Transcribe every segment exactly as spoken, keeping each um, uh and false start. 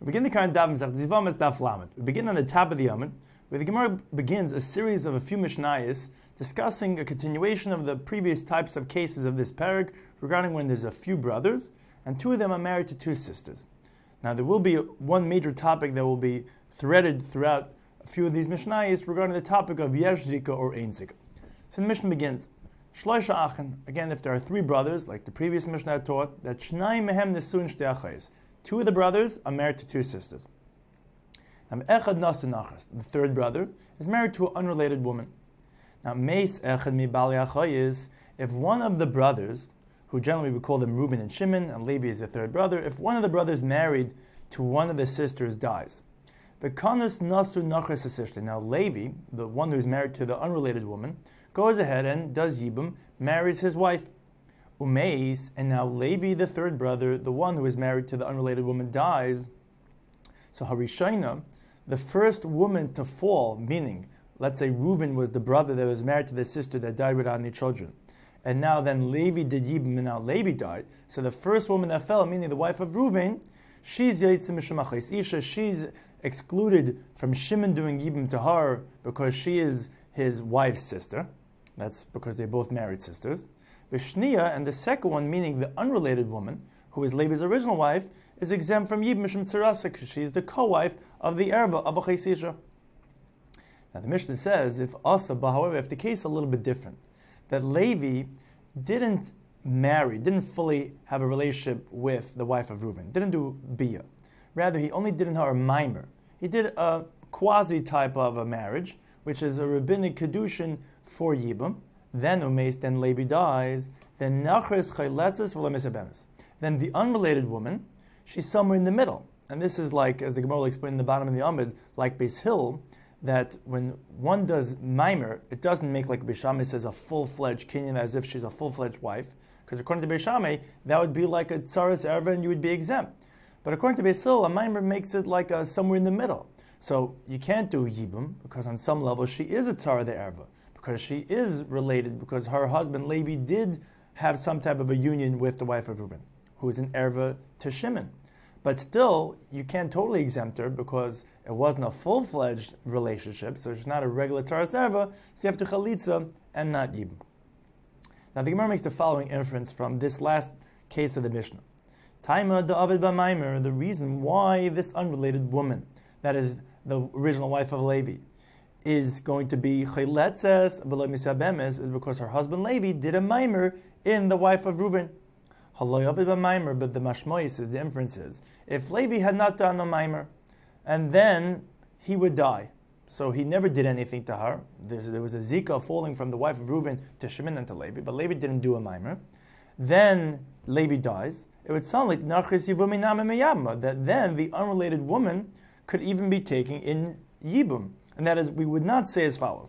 We begin the current daf Masechet Zivamis daf Lamed. We begin on the top of the Yomid, where the Gemara begins a series of a few Mishnayos discussing a continuation of the previous types of cases of this parak regarding when there's a few brothers and two of them are married to two sisters. Now there will be one major topic that will be threaded throughout a few of these Mishnayos regarding the topic of Yesh Zika or Ein Zika. So the Mishnah begins, Shloisha Achen, again if there are three brothers, like the previous Mishnah taught, that Shnai Mehem Nesun Shtei Achayis. Two of the brothers are married to two sisters. Now, Echad Nasu Nachas, the third brother, is married to an unrelated woman. Now, Meis Echad Mi Bali Achayis, if one of the brothers, who generally we call them Reuben and Shimon, and Levi is the third brother, if one of the brothers married to one of the sisters dies, V'kanas Nasu Nachas Asishli. Now, Levi, the one who is married to the unrelated woman, goes ahead and does Yibum, marries his wife. Umeis, and now Levi, the third brother, the one who is married to the unrelated woman, dies. So Harishayna, the first woman to fall, meaning, let's say Reuben was the brother that was married to the sister that died without any children, and now then Levi did Yibum, and now Levi died. So the first woman that fell, meaning the wife of Reuben, she's Yaitz Mishum Achayis Isha, she's excluded from Shimon doing Yibum to her because she is his wife's sister. That's because they're both married sisters. Vishniya, and the second one, meaning the unrelated woman, who is Levi's original wife, is exempt from Yibum Mishum Tzarasa, because she is the co-wife of the Erva of Achayis Isha. Now the Mishnah says, if Asaba, however, if the case is a little bit different, that Levi didn't marry, didn't fully have a relationship with the wife of Reuben, didn't do Bia. Rather, he only did in her a mimer. He did a quasi type of a marriage, which is a rabbinic kedushin for Yibum. Then Umeis, then Levi dies, then Nachris Chayletzes V'Lemisabemis. Then the unrelated woman, she's somewhere in the middle. And this is like, as the Gemara will explain in the bottom of the Amid, like Beis Hill, that when one does Maimer, it doesn't make like Beis Shammai says a full-fledged kinyan as if she's a full-fledged wife. Because according to Beis Shammai, that would be like a Tsaras Erva and you would be exempt. But according to Beis Hill, a Maimer makes it like a, somewhere in the middle. So you can't do Yibum, because on some level she is a Tzara de Erva. Because she is related, because her husband Levi did have some type of a union with the wife of Reuben, who is an erva to Shimon. But still, you can't totally exempt her because it wasn't a full-fledged relationship, so she's not a regular Tzaras erva, so you have to chalitza and not yibum. Now the Gemara makes the following inference from this last case of the Mishnah. Taima da'avid ba'maimer, the reason why this unrelated woman, that is the original wife of Levi, is going to be chayletzes v'lemisabemes, is because her husband Levi did a maimer in the wife of Reuben. Haloyavid b'maimer, but the mashmois is the inference is, if Levi had not done a maimer, and then he would die, so he never did anything to her. There's, there was a zika falling from the wife of Reuben to Shimon and to Levi, but Levi didn't do a maimer. Then Levi dies. It would sound like nachris yivumi name meyabma, that then the unrelated woman could even be taken in yibum. And that is, we would not say as follows.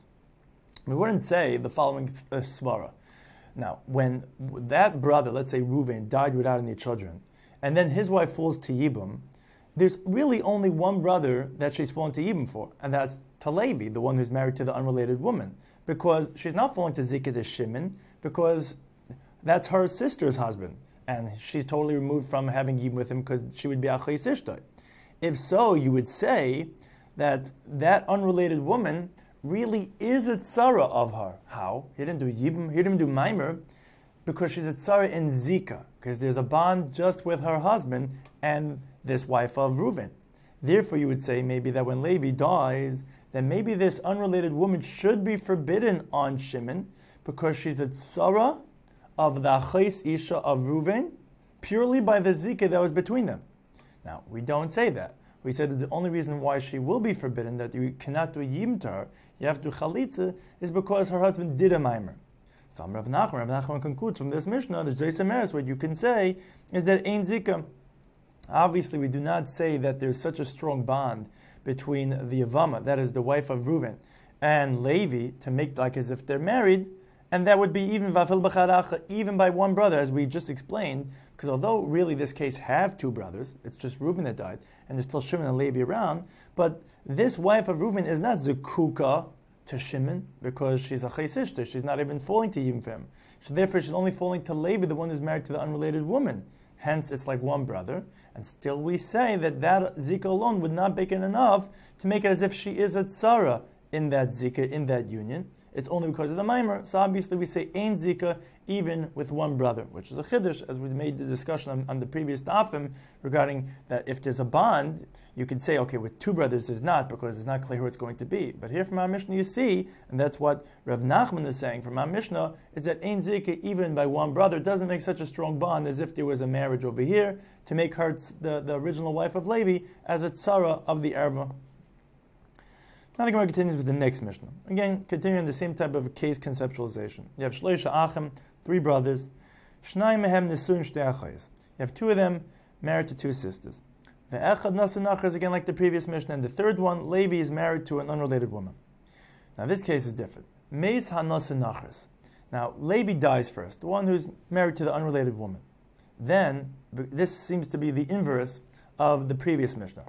We wouldn't say the following uh, svara. Now, when that brother, let's say Reuben, died without any children, and then his wife falls to Yibum, there's really only one brother that she's fallen to Yibum for, and that's to Levi, the one who's married to the unrelated woman, because she's not falling to Zikah to Shimon, because that's her sister's husband, and she's totally removed from having Yibum with him because she would be Achayis Ishtay. If so, you would say that that unrelated woman really is a tzara of her. How? He didn't do yibum, he didn't do maimer, because she's a tzara in zika, because there's a bond just with her husband and this wife of Reuben. Therefore, you would say maybe that when Levi dies, then maybe this unrelated woman should be forbidden on Shimon, because she's a tzara of the achayis isha of Reuben, purely by the zika that was between them. Now, we don't say that. We said that the only reason why she will be forbidden, that you cannot do a yibum to her, you have to do chalitza, is because her husband did a maimer. So Rav Nachman, Rav Nachman concludes from this Mishnah, the Zayis Meres, what you can say is that Ein Zika. Obviously, we do not say that there's such a strong bond between the Yavama, that is the wife of Reuben, and Levi, to make like as if they're married, and that would be even Vafil B'chadacha, even by one brother, as we just explained, because although really this case have two brothers, it's just Reuben that died, and there's still Shimon and Levi around, but this wife of Reuben is not Zukuka to Shimon, because she's a Chayis Ishta, she's not even falling to Yibum for him. So therefore she's only falling to Levi, the one who's married to the unrelated woman. hence it's like one brother. And still we say that that zika alone would not make it enough to make it as if she is a tzara in that zika, in that union. It's only because of the mimer. So obviously we say ein zika even with one brother, which is a chiddush, as we made the discussion on, on the previous dafim regarding that if there's a bond, you could say, okay, with two brothers there's not, because it's not clear who it's going to be. But here from our Mishnah you see, and that's what Rav Nachman is saying from our Mishnah, is that ein zika even by one brother doesn't make such a strong bond as if there was a marriage over here to make her the, the original wife of Levi as a tzara of the erva. Now the Gemara continues with the next Mishnah. Again, continuing the same type of case conceptualization. You have shloisha achim, three brothers. Shnai mehem nesuin shtei achayis. You have two of them married to two sisters. The echad nasa nachar is again like the previous Mishnah, and the third one, Levi, is married to an unrelated woman. Now this case is different. Meis hanasa nachars. Now Levi dies first, the one who's married to the unrelated woman. Then this seems to be the inverse of the previous Mishnah.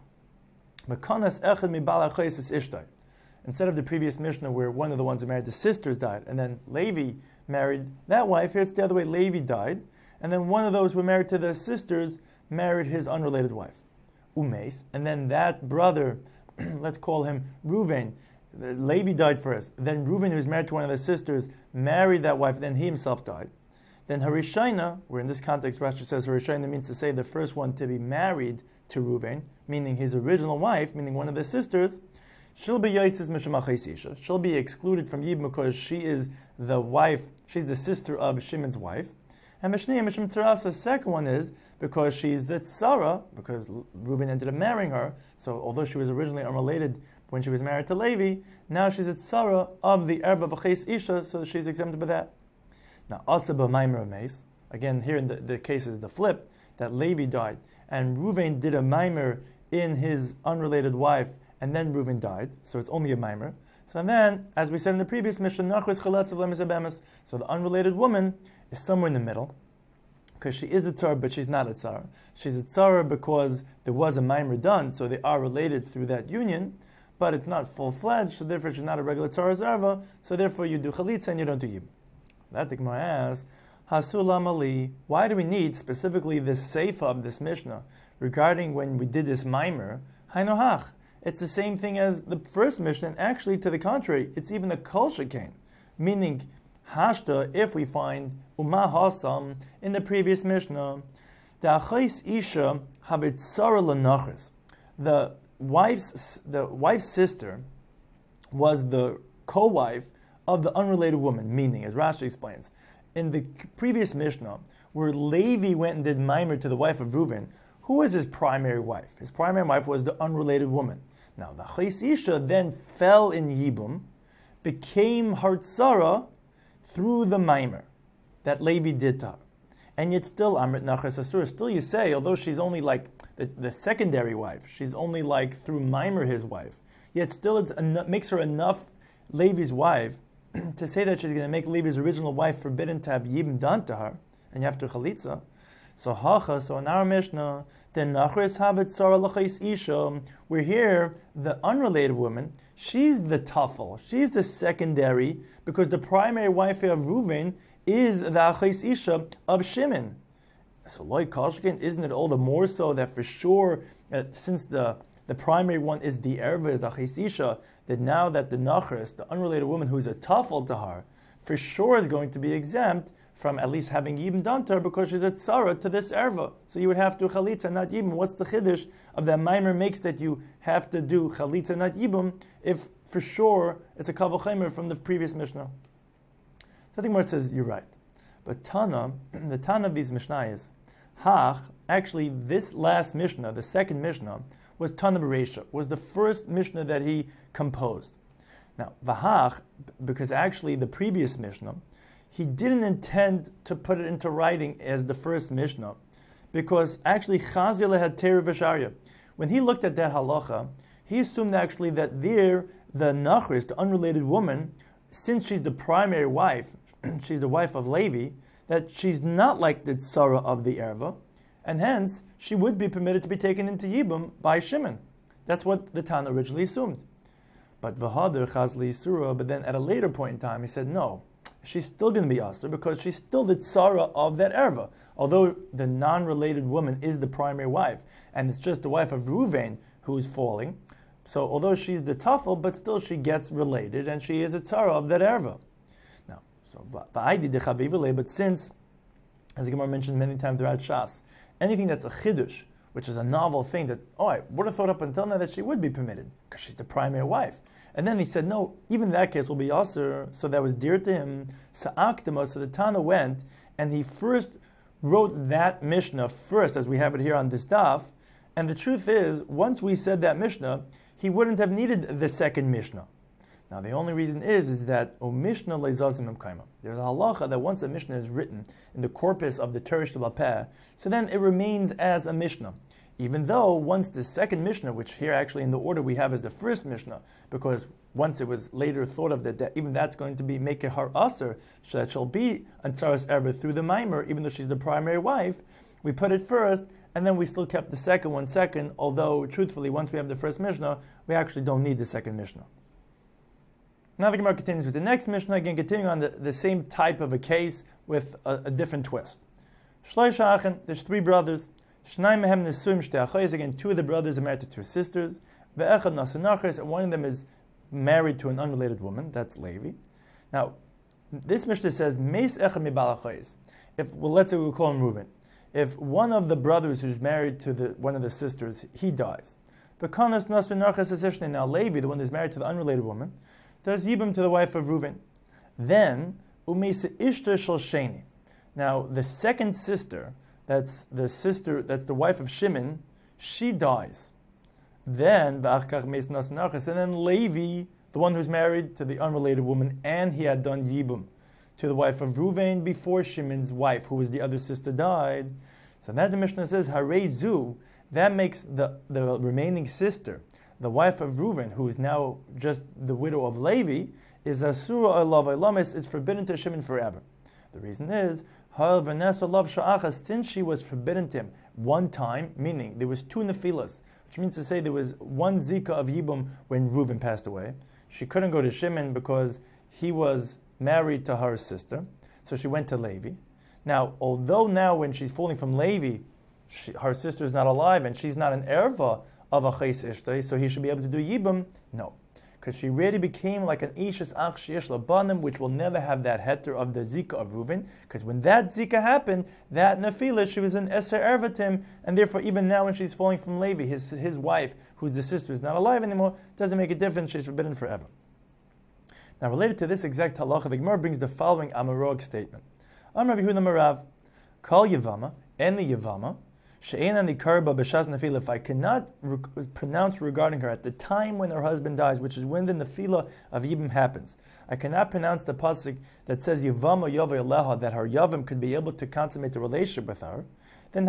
Mekanas echad mibal achayis is ishtai. Instead of the previous Mishnah where one of the ones who married the sisters died, and then Levi married that wife, here it's the other way, Levi died, and then one of those who were married to the sisters married his unrelated wife. Umeis, and then that brother, let's call him Reuven, Levi died first, then Reuven, who was married to one of the sisters, married that wife, then he himself died. Then Harishayna, where in this context Rashi says Harishayna means to say the first one to be married to Reuven, meaning his original wife, meaning one of the sisters, she'll be yaitziz mishamachais isha. She'll be excluded from Yibum because she is the wife, she's the sister of Shimon's wife. And Mishnei Mishim Tzara, the second one is because she's the tzara, because Reuben ended up marrying her. So although she was originally unrelated when she was married to Levi, now she's a tzara of the erva v'chais isha, so she's exempted by that. Now, asaba maimer meis. Again, here in the, the case is the flip, that Levi died, and Reuven did a maimer in his unrelated wife, and then Reuben died, so it's only a mimer. So then, as we said in the previous mission, so the unrelated woman is somewhere in the middle, because she is a tzara, but she's not a tzara. She's a tzara because there was a mimer done, so they are related through that union, but it's not full-fledged, so therefore she's not a regular tzara zarva, so therefore you do chalitza and you don't do yibum. That the Gemara asks, Hasulam Ali, why do we need specifically this seifa of this Mishnah regarding when we did this mimer? Hainohach. It's the same thing as the first Mishnah, and actually to the contrary, it's even a kol shekain, meaning hashta, if we find umah hasam in the previous Mishnah, the achais isha habit tzara lenachris. The wife's the wife's sister was the co-wife of the unrelated woman, meaning, as Rashi explains, in the previous Mishnah, where Levi went and did mimer to the wife of Reuven, who was his primary wife? His primary wife was the unrelated woman. Now, the Chais Isha then fell in Yibum, became Hartzara through the mimer that Levi did to her. And yet still, Amrit Nachas Asur, still you say, although she's only like the, the secondary wife, she's only like through mimer his wife, yet still it en- makes her enough Levi's wife to say that she's going to make Levi's original wife forbidden to have Yibum done to her, and you have to Chalitza. So Hacha, so in our Mishnah, then Nachris Habit Tzara L'chais Isha, we're here, the unrelated woman, she's the tuffle, she's the secondary, because the primary wife of Reuven is the Achais Isha of Shimon. So Loi Kashkin, isn't it all the more so that for sure, uh, since the, the primary one is the Erva, is the Achais Isha, that now that the Nachris, the unrelated woman who's a tuffle to her, for sure is going to be exempt from at least having Yibum done to her because she's a tzara to this erva. So you would have to chalitza, not Yibum. What's the chiddush of that mimer makes that you have to do chalitza, not Yibum, if for sure it's a kavach from the previous Mishnah? So I think Mar says, you're right. But Tana, the Tana of these Mishnayos, Hach, actually this last Mishnah, the second Mishnah, was Tana Bereisha, was the first Mishnah that he composed. Now, Vahach, because actually the previous Mishnah, he didn't intend to put it into writing as the first Mishnah, because actually Chazil had Teru V'Sharya. When he looked at that halacha, he assumed actually that there, the Nachris, the unrelated woman, since she's the primary wife, she's the wife of Levi, that she's not like the tzara of the erva, and hence she would be permitted to be taken into Yibum by Shimon. That's what the Tana originally assumed. But V'Hader Chazli Yisura, but then at a later point in time, he said, no, she's still going to be Asr because she's still the tzara of that erva. although the non-related woman is the primary wife, and it's just the wife of Reuven who is falling, so although she's the tafel, but still she gets related, and she is a tzara of that erva. Now, so but since, as the Gemara mentioned many times throughout Shas, anything that's a chidush, which is a novel thing that, oh, I would have thought up until now that she would be permitted, because she's the primary wife. And then he said, no, even that case will be Yasser, so that was dear to him. Sa'akdama, so the Tana went, and he first wrote that Mishnah first, as we have it here on this daf. And the truth is, once we said that Mishnah, he wouldn't have needed the second Mishnah. Now, the only reason is, is that O Mishnah le'zazim emkaima. There's a halacha that once a Mishnah is written in the corpus of the Teresh B'Peh, so then it remains as a Mishnah. Even though once the second Mishnah, which here actually in the order we have as the first Mishnah, because once it was later thought of that, that even that's going to be make it har aser, so that she'll be Antzaras ever through the Maimer, even though she's the primary wife, we put it first, and then we still kept the second one second, although truthfully, once we have the first Mishnah, we actually don't need the second Mishnah. Now the Gemara continues with the next Mishnah, again continuing on the, the same type of a case with a, a different twist. Shloisha Achen, there's three brothers. Shnai mehem nesuim shtei achayis, again two of the brothers are married to two sisters. Ve'echad nasa nachris, and one of them is married to an unrelated woman, that's Levi. Now, this Mishnah says, Meis echad mibal achayis. If, well, let's say we call him Reuven. If one of the brothers who's married to the one of the sisters, he dies. V'kanas nasa nachris eseshne, now Levi, the one who's married to the unrelated woman, does yibum to the wife of Reuven. Then, umeisa ishta shel sheni. Now, the second sister, that's the sister, that's the wife of Shimon, she dies. Then, and then Levi, the one who's married to the unrelated woman, and he had done yibum to the wife of Reuven before Shimon's wife, who was the other sister, died. So that the Mishnah says, Harei zu, that makes the, the remaining sister, the wife of Reuven, who is now just the widow of Levi, is asura alav ilamis, is forbidden to Shimon forever. The reason is, since she was forbidden to him one time, meaning there was two nefilas, which means to say there was one zika of Yibum when Reuven passed away. She couldn't go to Shimon because he was married to her sister, so she went to Levi. Now, although now when she's falling from Levi, she, her sister is not alive and she's not an erva of a chais ishtay, so he should be able to do Yibum. No. Because she really became like an Ishas Ach Sheyesh Labanim, which will never have that heter of the Zika of Reuven. Because when that Zika happened, that Nefila, she was an Eser Ervatim, and therefore even now when she's falling from Levi, his his wife, who's the sister, is not alive anymore, doesn't make a difference, she's forbidden forever. Now related to this exact halacha, the Gemara brings the following Amarog statement. Amar Rabbi Yehuda Marav, Kal Yavama, and the Yavama, if I cannot re- pronounce regarding her at the time when her husband dies, which is when the nefila of Yibum happens, I cannot pronounce the pasuk that says Yavama Yavay Aleha, that her Yavam could be able to consummate a relationship with her, then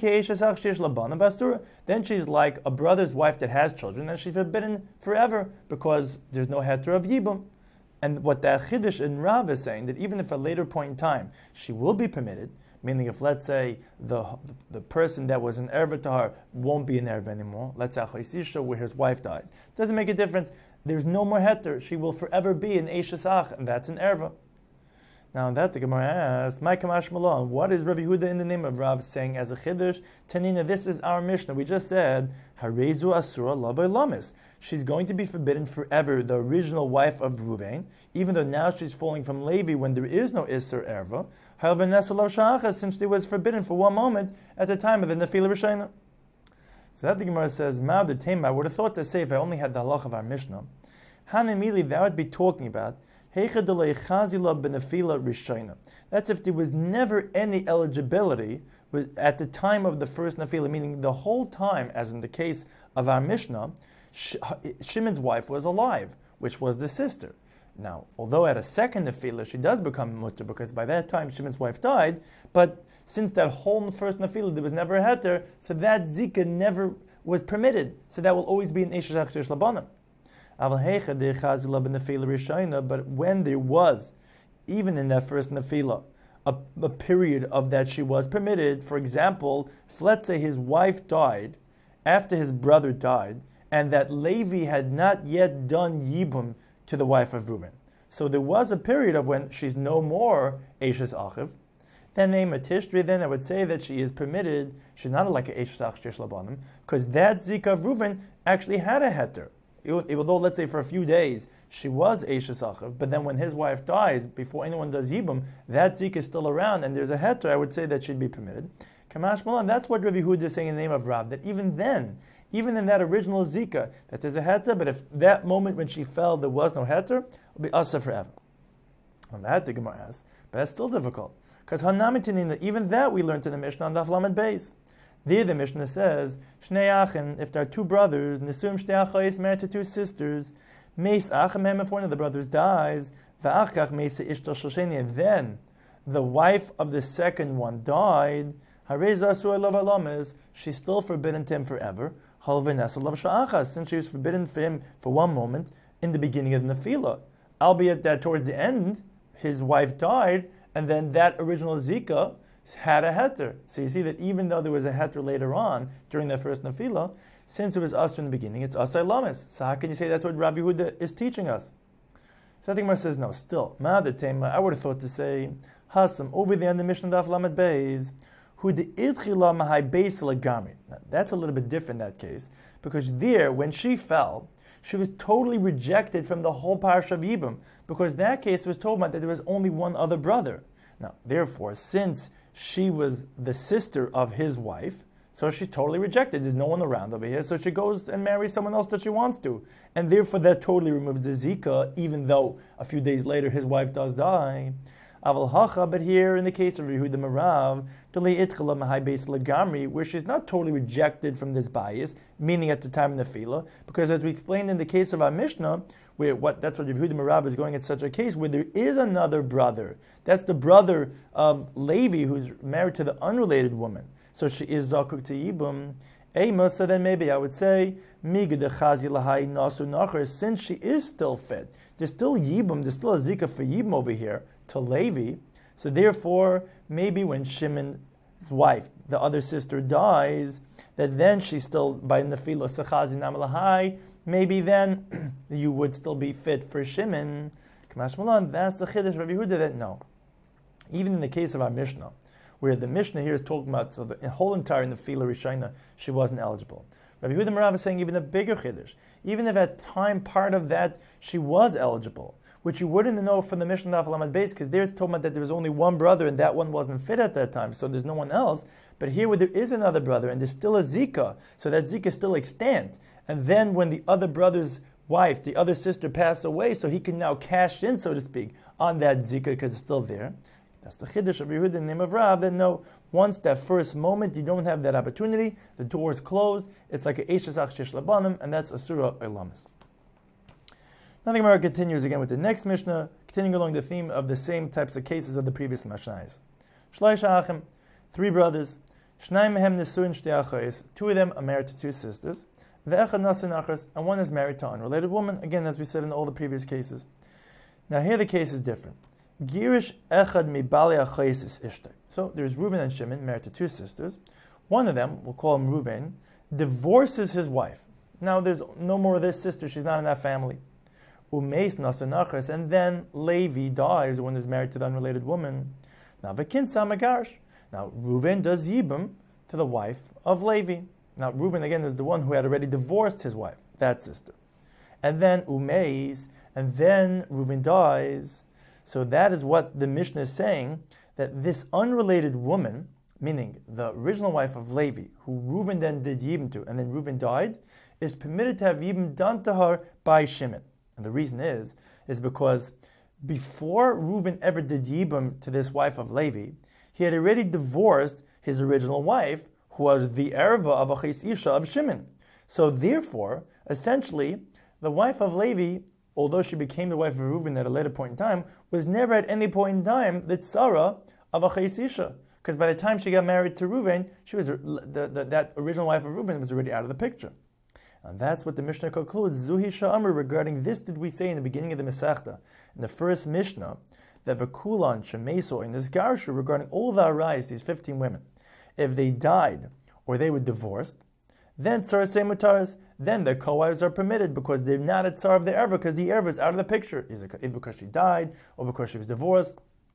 then she's like a brother's wife that has children, and she's forbidden forever because there's no heter of Yibum. And what that Chiddush in Rav is saying, that even if at a later point in time she will be permitted, meaning if, let's say, the the person that was an erva to her won't be an erva anymore, let's say Chaisisha, where his wife dies, it doesn't make a difference. There's no more heter. She will forever be an Eishes Ach, and that's an erva. Now, on that, the Gemara asks, My Kamash Malon, what is Rabbi Yehuda in the name of Rav saying as a Chiddush? Tanina, this is our Mishnah. We just said, Harezu Asura Lavai Lamis. She's going to be forbidden forever, the original wife of Reuven, even though now she's falling from Levi when there is no Isser Erva. However, Nesalav Sha'acha, since she was forbidden for one moment at the time of the Nefila Rishayna. So that the Gemara says, Ma'ad the Tema, I would have thought to say if I only had the halach of our Mishnah, Hanimili, that would be talking about that's if there was never any eligibility at the time of the first nefila, meaning the whole time, as in the case of our Mishnah, Shimon's wife was alive, which was the sister. Now, although at a second nefila she does become mutter, because by that time Shimon's wife died, but since that whole first nefila there was never a heter, so that zika never was permitted. So that will always be an Eish Shach Labanim. But when there was, even in that first nefila, a, a period of that she was permitted, for example, if let's say his wife died after his brother died, and that Levi had not yet done yibum to the wife of Reuven. So there was a period of when she's no more Eishes Achiv, then name a Tishrei, then I would say that she is permitted, she's not like a Eish Sach Sheish Labanim, because that Zika of Reuven actually had a heter. Even though, let's say, for a few days, she was Eish Sachav, but then when his wife dies, before anyone does Yibum, that Zika is still around, and there's a heter, I would say that she'd be permitted. Kamash Malan, that's what Rabbi Yehuda is saying in the name of Rav, that even then, even in that original Zika, that there's a heter, but if that moment when she fell, there was no heter, it will be asa forever. On that, the Gemara asks, but that's still difficult. Because Hanamitinina, even that we learned in the Mishnah on Daf Lamed Beis. There the Mishnah says, Shnei Achin, if there are two brothers, Nisum Shnei Achayis, married to two sisters, Meis Achem, if one of the brothers dies, Va'achkach Meis Ishtal Shosheni, and then the wife of the second one died, Harei Zasur Elav Alames, she's still forbidden to him forever, Halvenes Elav Sha'achas, since she was forbidden for him for one moment in the beginning of the Nefila. Albeit that towards the end, his wife died, and then that original Zika had a heter. So you see that even though there was a heter later on, during the first Nefila, since it was Asr in the beginning, it's Asr Lames. So how can you say that's what Rabbi Yehuda is teaching us? So I think Mar says, no, still, Ma'ad Tema, I would have thought to say, Hasam, over there in the Mishnah Daf Lamed Beis, who the Idchila Mahai Beis Lagami. That's a little bit different in that case, because there, when she fell, she was totally rejected from the whole Parsha of Yibum, because that case was told about that there was only one other brother. Now, therefore, since she was the sister of his wife, so she's totally rejected. There's no one around over here, so she goes and marries someone else that she wants to. And therefore, that totally removes the Zika, even though a few days later his wife does die. Aval hacha, but here in the case of Yehuda Marav, where she's not totally rejected from this bias, meaning at the time of Nefila, because as we explained in the case of our Mishnah, where what that's what Yehuda Marav is going at such a case, where there is another brother. That's the brother of Levi, who's married to the unrelated woman. So she is zakuk to Yibum. Ema, so then maybe I would say, since she is still fit, there's still Yibum, there's still a Zika for Yibum over here, to Levi. So therefore, maybe when Shimon's wife, the other sister, dies, that then she's still by Nefilo Sechazi Namalahai, maybe then you would still be fit for Shimon. Kamash Malan, that's the Chiddush Rabbi Yehuda that no. Even in the case of our Mishnah, where the Mishnah here is talking about, so the whole entire Nefila Rishayna, she wasn't eligible. Rabbi Yehuda Marav is saying even a bigger Chiddush. Even if at time part of that she was eligible, which you wouldn't know from the Mishnah Daf Lamed Beis, because there it's told about that there was only one brother and that one wasn't fit at that time, so there's no one else. But here where there is another brother and there's still a Zika, so that Zika is still extant. And then when the other brother's wife, the other sister passed away, so he can now cash in, so to speak, on that Zika because it's still there. That's the Chiddush of Yehuda in the name of Rav, that no, once that first moment you don't have that opportunity, the door is closed, it's like a Eishasach Shesh Labanim, and that's Asura Elamis. Now the Gemara continues again with the next Mishnah, continuing along the theme of the same types of cases of the previous Mishnahs. Shloisha Achim, three brothers, Shnai Mehem Nesuin Shtei Achayis, two of them are married to two sisters, Ve'echad Nasin Achas, and one is married to an unrelated woman, again as we said in all the previous cases. Now here the case is different. Girish Echad Mi Bali Achayis is Ishtay. So there's Reuben and Shimon, married to two sisters. One of them, we'll call him Reuben, divorces his wife. Now there's no more of this sister, she's not in that family. Umeis Nasanachas, and then Levi dies when he's married to the unrelated woman. Now Vekin Samagarish. Now Reuben does Yibum to the wife of Levi. Now Reuben again is the one who had already divorced his wife, that sister. And then Umeis, and then Reuben dies. So that is what the Mishnah is saying, that this unrelated woman, meaning the original wife of Levi, who Reuben then did Yibum to, and then Reuben died, is permitted to have Yibum done to her by Shimon. And the reason is, is because before Reuben ever did Yibum to this wife of Levi, he had already divorced his original wife, who was the erva of Achis Isha of Shimon. So therefore, essentially, the wife of Levi, although she became the wife of Reuben at a later point in time, was never at any point in time the tzara of Achis Isha. Because by the time she got married to Reuben, she was the, the, that original wife of Reuben was already out of the picture. And that's what the Mishnah concludes. Zuhi Sha'amr, regarding this did we say in the beginning of the Masechta, in the first Mishnah, that Vekulan, Shemeso, in this Garsha, regarding all the Arais, these fifteen women, if they died or they were divorced, then Tzar Mutaras, then their co-wives are permitted because they're not a Tzar of the Erva, because the Erva is out of the picture, either because she died or because she was divorced.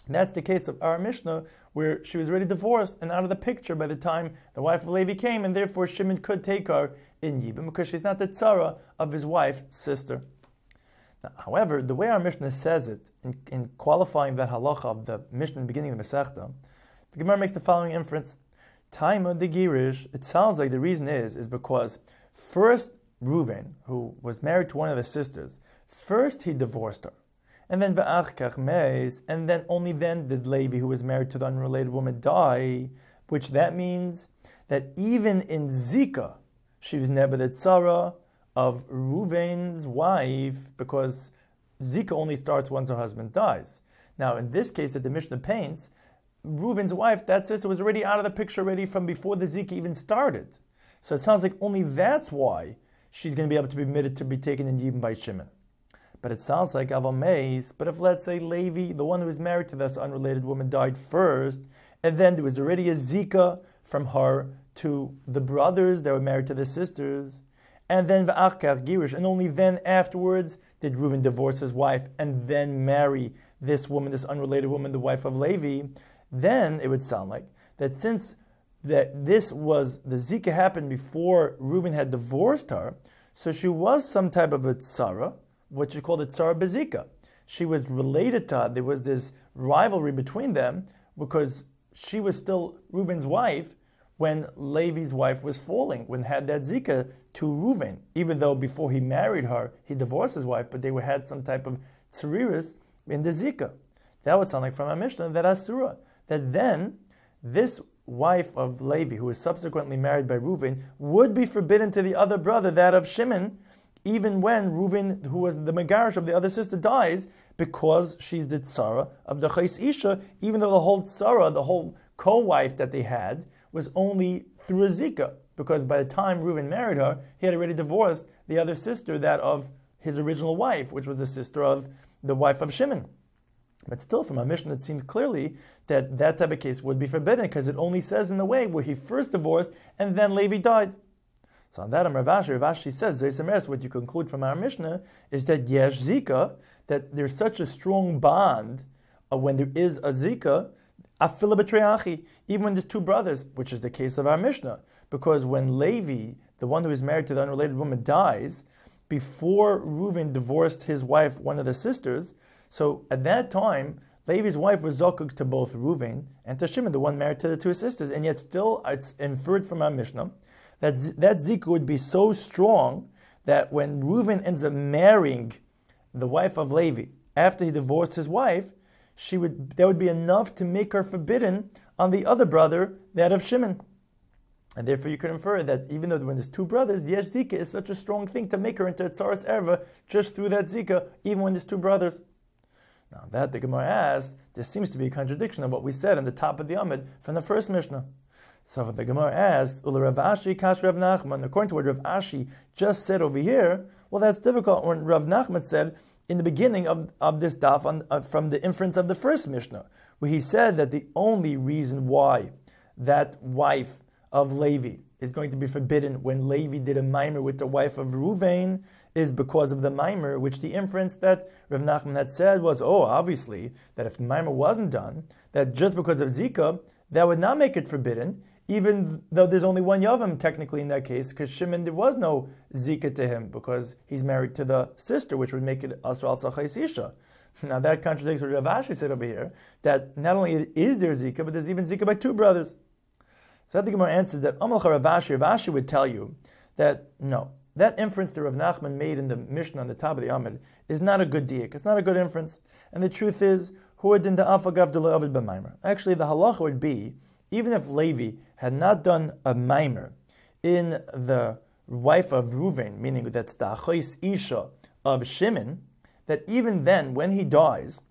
And that's the case of our Mishnah, where she was already divorced and out of the picture by the time the wife of Levi came, and therefore Shimon could take her in Yibum because she's not the tzara of his wife's sister. Now, however, the way our Mishnah says it, in, in qualifying that halacha of the Mishnah in the beginning of the Masechta, the Gemara makes the following inference. Taima de Girish, it sounds like the reason is, is because first Reuven, who was married to one of the sisters, first he divorced her. And then Va'achkach Meis, and then only then did Levi, who was married to the unrelated woman, die, which that means that even in Zika, she was never the tzara of Reuven's wife, because Zika only starts once her husband dies. Now, in this case that the Mishnah paints, Reuven's wife, that sister, was already out of the picture already from before the Zika even started. So it sounds like only that's why she's going to be able to be permitted to be taken in Yibum by Shimon. But it sounds like Aval Meis, but if, let's say, Levi, the one who was married to this unrelated woman, died first, and then there was already a Zika from her to the brothers that were married to the sisters, and then V'achkar Girish, and only then afterwards did Reuben divorce his wife and then marry this woman, this unrelated woman, the wife of Levi, then it would sound like that since that this was, the Zika happened before Reuben had divorced her, so she was some type of a tzara, what you call a tzara bezika. She was related to her. There was this rivalry between them because she was still Reuben's wife when Levi's wife was falling, when had that zika to Reuben, even though before he married her, he divorced his wife, but they were, had some type of tzariris in the zika. That would sound like from our Mishnah, that asura, that then this wife of Levi, who was subsequently married by Reuben, would be forbidden to the other brother, that of Shimon, even when Reuben, who was the megarish of the other sister, dies, because she's the tzara of the chais isha, even though the whole tzara, the whole co-wife that they had, was only through a zika, because by the time Reuben married her, he had already divorced the other sister, that of his original wife, which was the sister of the wife of Shimon. But still, from our Mishnah, it seems clearly that that type of case would be forbidden, because it only says in the way where he first divorced and then Levi died. So on that, Rav Ashi, Rav Ashi says, what you conclude from our Mishnah is that yesh zika, that there's such a strong bond uh, when there is a zika, afila b'treachi, even when there's two brothers, which is the case of our Mishnah. Because when Levi, the one who is married to the unrelated woman, dies, before Reuben divorced his wife, one of the sisters, so at that time, Levi's wife was zokuk to both Reuben and to Shimon, the one married to the two sisters, and yet still it's inferred from our Mishnah that that zika would be so strong that when Reuben ends up marrying the wife of Levi after he divorced his wife, she would that would be enough to make her forbidden on the other brother, that of Shimon. And therefore you could infer that even though when there's two brothers, yesh zika is such a strong thing to make her into a tzaras erva just through that zika, even when there's two brothers. Now that the Gemara asks, there seems to be a contradiction of what we said on the top of the Amud from the first Mishnah. So the Gemara asks, Ula Rav Ashi kash Rav Nachman, according to what Rav Ashi just said over here, well, that's difficult when Rav Nachman said in the beginning of, of this daf on, uh, from the inference of the first Mishnah, where he said that the only reason why that wife of Levi is going to be forbidden when Levi did a mimer with the wife of Reuven is because of the mimer, which the inference that Rav Nachman had said was, oh, obviously, that if the mimer wasn't done, that just because of Zika, that would not make it forbidden, even though there's only one Yavam technically in that case, because Shimon, there was no Zika to him, because he's married to the sister, which would make it Asr al-Sachais Isha. Now that contradicts what Rav Ashi said over here, that not only is there Zika, but there's even Zika by two brothers. So I think Gemara answers that Amalcha Rav Ashi, Rav Ashi would tell you that no, that inference that Rav Nachman made in the Mishnah on the top of the Amud is not a good diak. It's not a good inference. And the truth is, Huadin da Afagav de Avid b'Maimer. Actually, the halacha would be, even if Levi had not done a Maimer in the wife of Reuven, meaning that's the Achos Isha of Shimon, that even then, when he dies,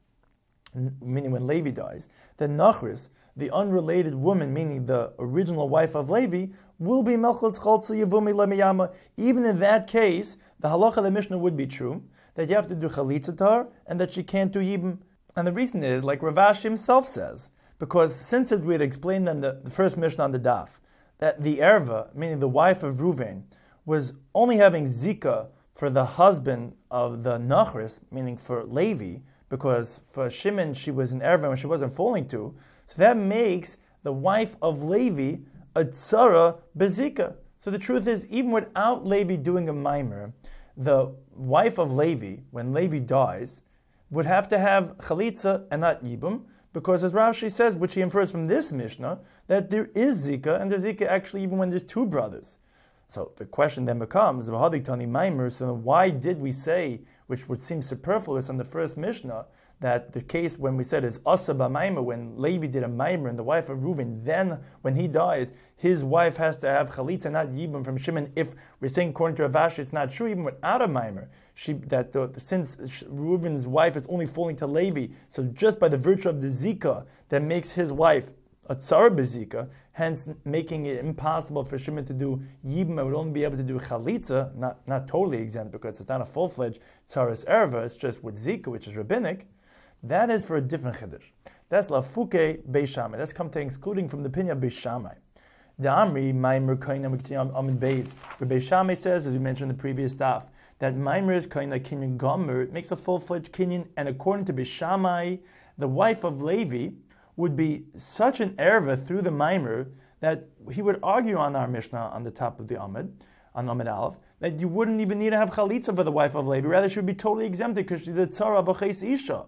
meaning when Levi dies, then Nachris, the unrelated woman, meaning the original wife of Levi, will be Melchel Tzchaltza Yevumi Lemiyama. Even in that case, the halacha of the Mishnah would be true, that you have to do Chalitza to her, and that she can't do Yibum. And the reason is, like Rav Ashi himself says, because since as we had explained in the, the first Mishnah on the Daf, that the Erva, meaning the wife of Reuven, was only having Zika for the husband of the Nachris, meaning for Levi, because for Shimon she was an erva when she wasn't falling to. So that makes the wife of Levi a tzara bezika. So the truth is, even without Levi doing a mimer, the wife of Levi, when Levi dies, would have to have chalitza and not yibum, because as Rashi says, which he infers from this Mishnah, that there is zika, and there's zika actually even when there's two brothers. So the question then becomes, so then why did we say, which would seem superfluous on the first Mishnah, that the case when we said is asa b'maimer, when Levi did a maimer and the wife of Reuben, then when he dies, his wife has to have chalitza, not yibum from Shimon. If we're saying according to Rav Ashi, it's not true even without a maimer. She that the, since Reuben's wife is only falling to Levi, so just by the virtue of the zika that makes his wife a tzara bezika, hence making it impossible for Shimon to do yibum. I would only be able to do chalitza, not not totally exempt because it's not a full fledged tzaras erva. It's just with zika, which is rabbinic. That is for a different chiddush. That's lafuke Beis Shammai. That's come to excluding from the opinion of Beis Shammai. The Amri Maimer Kaina Amid Beis. Where Beis Shammai says, as we mentioned in the previous staff, that Maimer is Kaina Kinyan Gomer. It makes a full-fledged Kinyan, and according to Beis Shammai, the wife of Levi would be such an erva through the Maimer that he would argue on our Mishnah on the top of the Amid, on Amid Aleph, that you wouldn't even need to have chalitza for the wife of Levi. Rather, she would be totally exempted because she's a tzara b'cheis isha.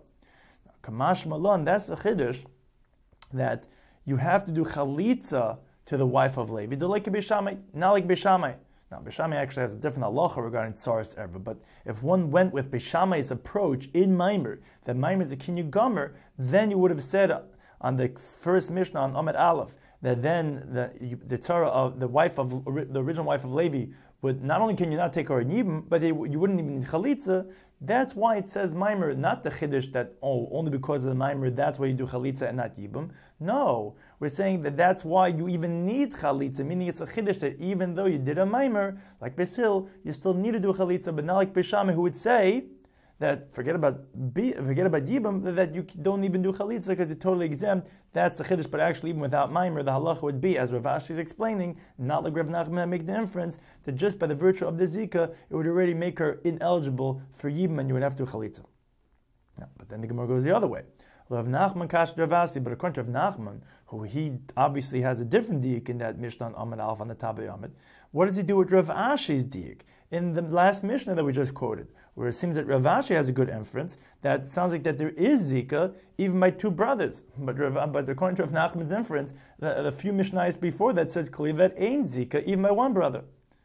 Kamash Malon, that's a chiddush that you have to do chalitza to the wife of Levi. Do like Beis Shammai, not like Beis Shammai. Now, Beis Shammai actually has a different halacha regarding tzaras erva, but if one went with Beis Shammai's approach in Maimer, that Maimer is a kinyan gomer, then you would have said on the first Mishnah on Amid Aleph that then the the tzara of the wife of the original wife of Levi would not only can you not take her in yibum, but they, you wouldn't even need chalitza. That's why it says Maimer, not the chiddush that, oh, only because of the Maimer, that's why you do chalitza and not yibum. No, we're saying that that's why you even need chalitza, meaning it's a chiddush that even though you did a Maimer, like Beis Hillel, you still need to do chalitza, but not like Beis Shammai, who would say that forget about forget about yibum, that you don't even do chalitza because you're totally exempt. That's the chiddush, but actually even without Maimer, the halacha would be, as Rav Ashi is explaining, not like Rav Nachman make the inference, that just by the virtue of the zika, it would already make her ineligible for yibum and you would have to do chalitza. No, but then the Gemara goes the other way. Rav Nachman kash Rav Ashi, but according to Rav Nachman, who he obviously has a different diik in that Mishnah on Amid Aleph on the top of the Amid, what does he do with Rav Ashi's diik in the last Mishnah that we just quoted, where it seems that Rav Ashi has a good inference that sounds like that there is zika even by two brothers, but Rav, but according to Rav Nachman's inference, the, the few Mishnahs before that says clearly that ain't zika even by one brother.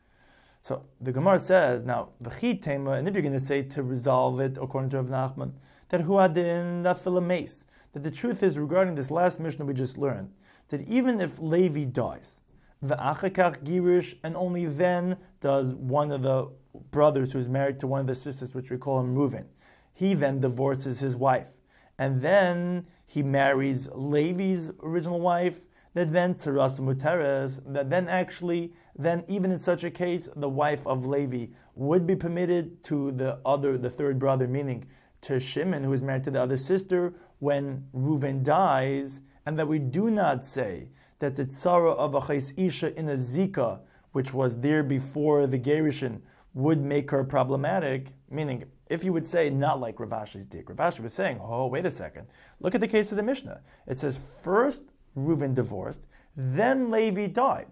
So the Gemara says now v'chi tema, and if you're going to say to resolve it according to Rav Nachman, that hu adin nafil mace, that the truth is regarding this last Mishnah we just learned, that even if Levi dies, v'achakach girish, and only then does one of the brothers who's married to one of the sisters, which we call him Reuven, he then divorces his wife, and then he marries Levi's original wife, that then tzaras muteres, that then actually, then even in such a case, the wife of Levi would be permitted to the other, the third brother, meaning to Shimon, who is married to the other sister, when Reuven dies, and that we do not say that the tzara of a chais isha in a zika, which was there before the gerushin, would make her problematic, meaning if you would say not like Rav Ashi's dik, Rav Ashi was saying, oh, wait a second, look at the case of the Mishnah. It says first Reuven divorced, then Levi died,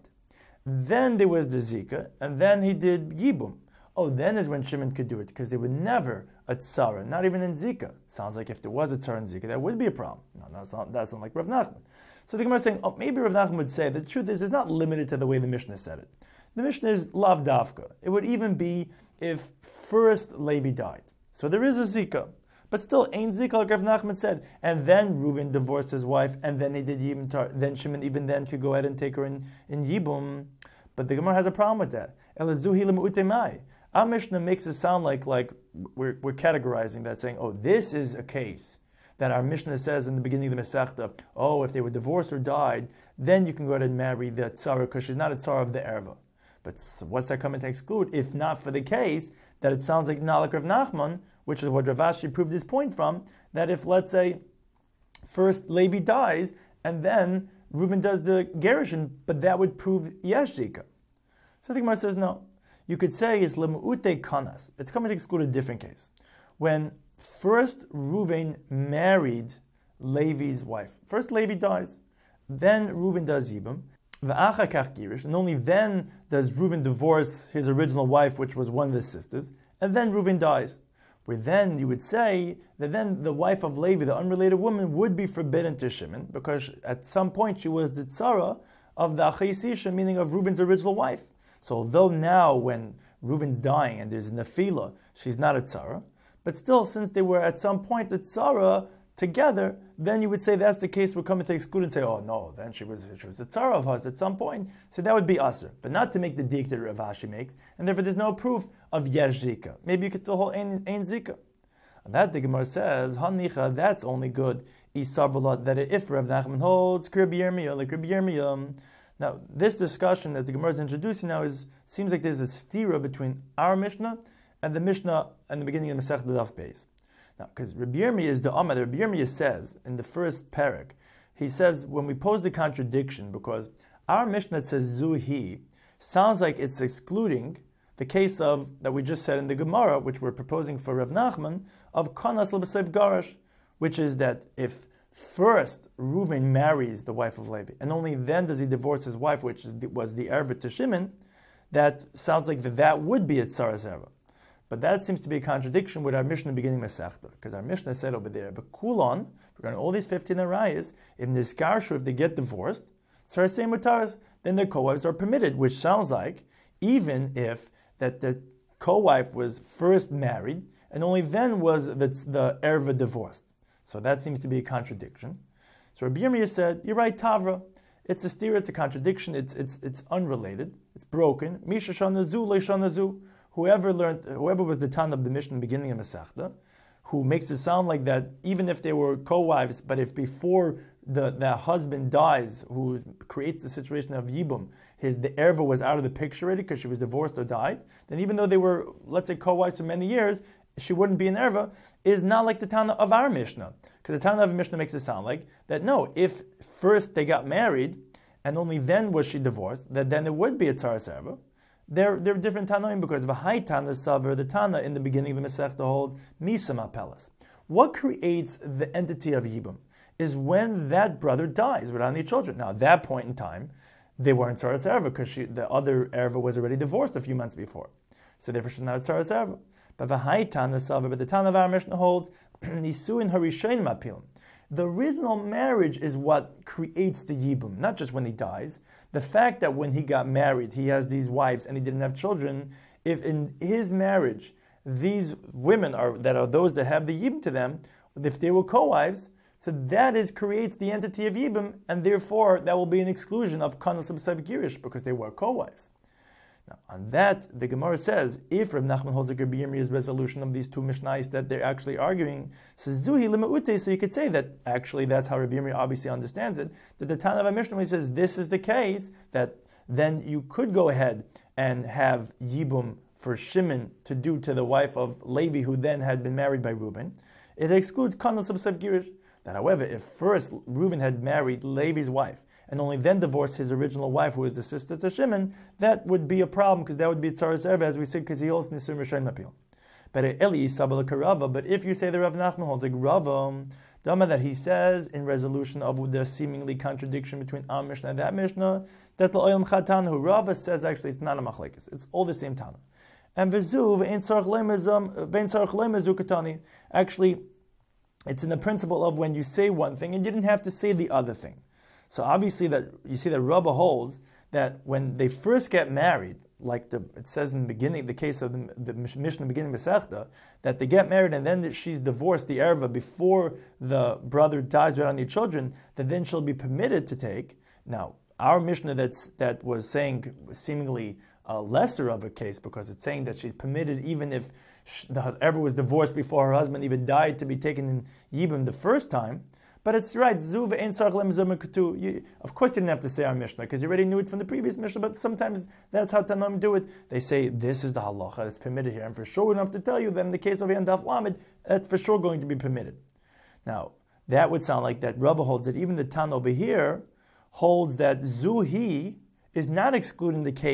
then there was the zika, and then he did yibum. Oh, then is when Shimon could do it, because there were never a tzara, not even in zika. Sounds like if there was a tzara in zika, that would be a problem. No, that's not, that's not like Rav Nachman. So the Gemara is saying, oh, maybe Rav Nachman would say, the truth is, it's not limited to the way the Mishnah said it. The Mishnah is lav davka. It would even be if first Levi died. So there is a zika, but still ain't zika like Rav Nachman said. And then Reuven divorced his wife, and then he did yibum. Tar- then Shimon even then could go ahead and take her in, in yibum. But the Gemara has a problem with that. Elazuhi lemu'utemai. Our Mishnah makes it sound like like we're, we're categorizing that, saying, oh, this is a case that our Mishnah says in the beginning of the Masechta, oh, if they were divorced or died, then you can go ahead and marry the tzara, because she's not a tzara of the erva. But what's that coming to exclude, if not for the case that it sounds like not like Rav Nachman, which is what Rav Ashi proved his point from, that if, let's say, first Levi dies, and then Reuben does the gerushin, but that would prove yesh zika. So the Gemara says, no. You could say it's lemu'ute kanas. It's coming to exclude a different case. When first Reuven married Levi's wife. First Levi dies, then Reuven does Yibum, v'achar kach girish, and only then does Reuven divorce his original wife, which was one of his sisters, and then Reuven dies. Where then you would say that then the wife of Levi, the unrelated woman, would be forbidden to Shimon, because at some point she was the tzara of the Achayisisha, meaning of Reuben's original wife. So although now when Reuben's dying and there's Nefila, she's not a tzara, but still since they were at some point a tzara together, then you would say that's the case. We're coming to exclude and say, oh no, then she was she was a tzara of us at some point. So that would be aser, but not to make the dik that Rav Ashi makes, and therefore there's no proof of yesh zika. Maybe you could still hold ein, ein zika. And that the Gemara says, hanicha, that's only good. Isavulat, that if Rav Nachman holds Rabbi Yirmiyah, like Rabbi Yirmiyah. Now this discussion that the Gemara is introducing now is seems like there's a stira between our Mishnah and the Mishnah and the beginning of Masechet Daf Beis. Now, because Rabbi Yirmiyah is the Amad, Rabbi Yirmiyah says in the first parak, he says when we pose the contradiction, because our Mishnah that says Zuhi sounds like it's excluding the case of that we just said in the Gemara, which we're proposing for Rav Nachman, of Kanas L'B'Seif Garash, which is that if first Reuben marries the wife of Levi, and only then does he divorce his wife, which is the, was the Erva to Shimon, that sounds like that, that would be a Tzaras Erva. But that seems to be a contradiction with our Mishnah beginning Masechta, because our Mishnah said over there, but Kulon, regarding all these fifteen arayas, if Niskarshu, if they get divorced, Tzarasei Mutaras, then their co-wives are permitted, which sounds like even if that the co-wife was first married, and only then was the, the Erva divorced. So that seems to be a contradiction. So Rabbi Yirmiyah said, you're right, Tavra. It's a steer, it's a contradiction, it's it's it's unrelated, it's broken. Misha Shanazu, Le Shanazu. Whoever learned, whoever was the Tana of the Mishnah beginning of Masechta, who makes it sound like that even if they were co-wives, but if before the, the husband dies, who creates the situation of Yibum, his the Erva was out of the picture already because she was divorced or died, then even though they were, let's say, co-wives for many years, she wouldn't be an Erva, is not like the Tana of our Mishnah. Because the Tana of the Mishnah makes it sound like that no, if first they got married, and only then was she divorced, that then it would be a Tzaras Erva. They're, they're different Tanoim because the high Tana Savar, the Tana in the beginning of the Masechta holds Misama Pelas. What creates the entity of Yibum is when that brother dies without any children. Now, at that point in time, they weren't Tzaras Erva because the other Erva was already divorced a few months before. So therefore she's not a Tzaras Erva. But the high Tana Savar, but the Tana of our Mishnah holds Nisuin Harishain Mapilim. The original marriage is what creates the Yibum, not just when he dies. The fact that when he got married, he has these wives and he didn't have children, if in his marriage, these women are that are those that have the Yibum to them, if they were co-wives, so that is creates the entity of Yibum, and therefore that will be an exclusion of Kanas B'Seif Girish, because they were co-wives. Now, on that, the Gemara says, if Reb Nachman holds a Rabbi Yirmiyah's resolution of these two Mishnayos that they're actually arguing, says Zuhi Lima'ute, so you could say that actually that's how Rabbi Yirmiyah obviously understands it, that the Tana of a Mishnah, when he says this is the case, that then you could go ahead and have Yibum for Shimon to do to the wife of Levi, who then had been married by Reuben. It excludes Kanas B'Seif Girish. That however, if first Reuben had married Levi's wife, and only then divorced his original wife, who was the sister to Shimon, that would be a problem, because that would be Tzaras Erva, as we said, because he holds Nisur Rishon Mapil. But Eli Sabala Karava, but if you say the Rav Nachman holds like Rava, Dama that he says in resolution of the seemingly contradiction between our Mishnah and that Mishnah, that L'Olam Chatan, who Rava says actually it's not a machlekes, it's all the same Tana. And V'zu V'ein Tzarech Le'mezu Katani, actually, it's in the principle of when you say one thing and you didn't have to say the other thing. So obviously that you see that Rava holds that when they first get married, like the, it says in the beginning, the case of the, the Mishnah beginning Masechta, that they get married and then she's divorced the Erva before the brother dies without any children, that then she'll be permitted to take. Now, our Mishnah that's, that was saying seemingly a lesser of a case, because it's saying that she's permitted even if the Erva was divorced before her husband even died to be taken in Yibum the first time. But it's right, Zu ve'ein tzarech le'mezuzah mekatu. Of course you didn't have to say our Mishnah, because you already knew it from the previous Mishnah, but sometimes that's how Tanoim do it. They say, this is the halacha that's permitted here, and for sure we don't have to tell you that in the case of Yan Daf Lamed, that's for sure going to be permitted. Now, that would sound like that Rava holds that even the Tan over here holds that Zuhi is not excluding the case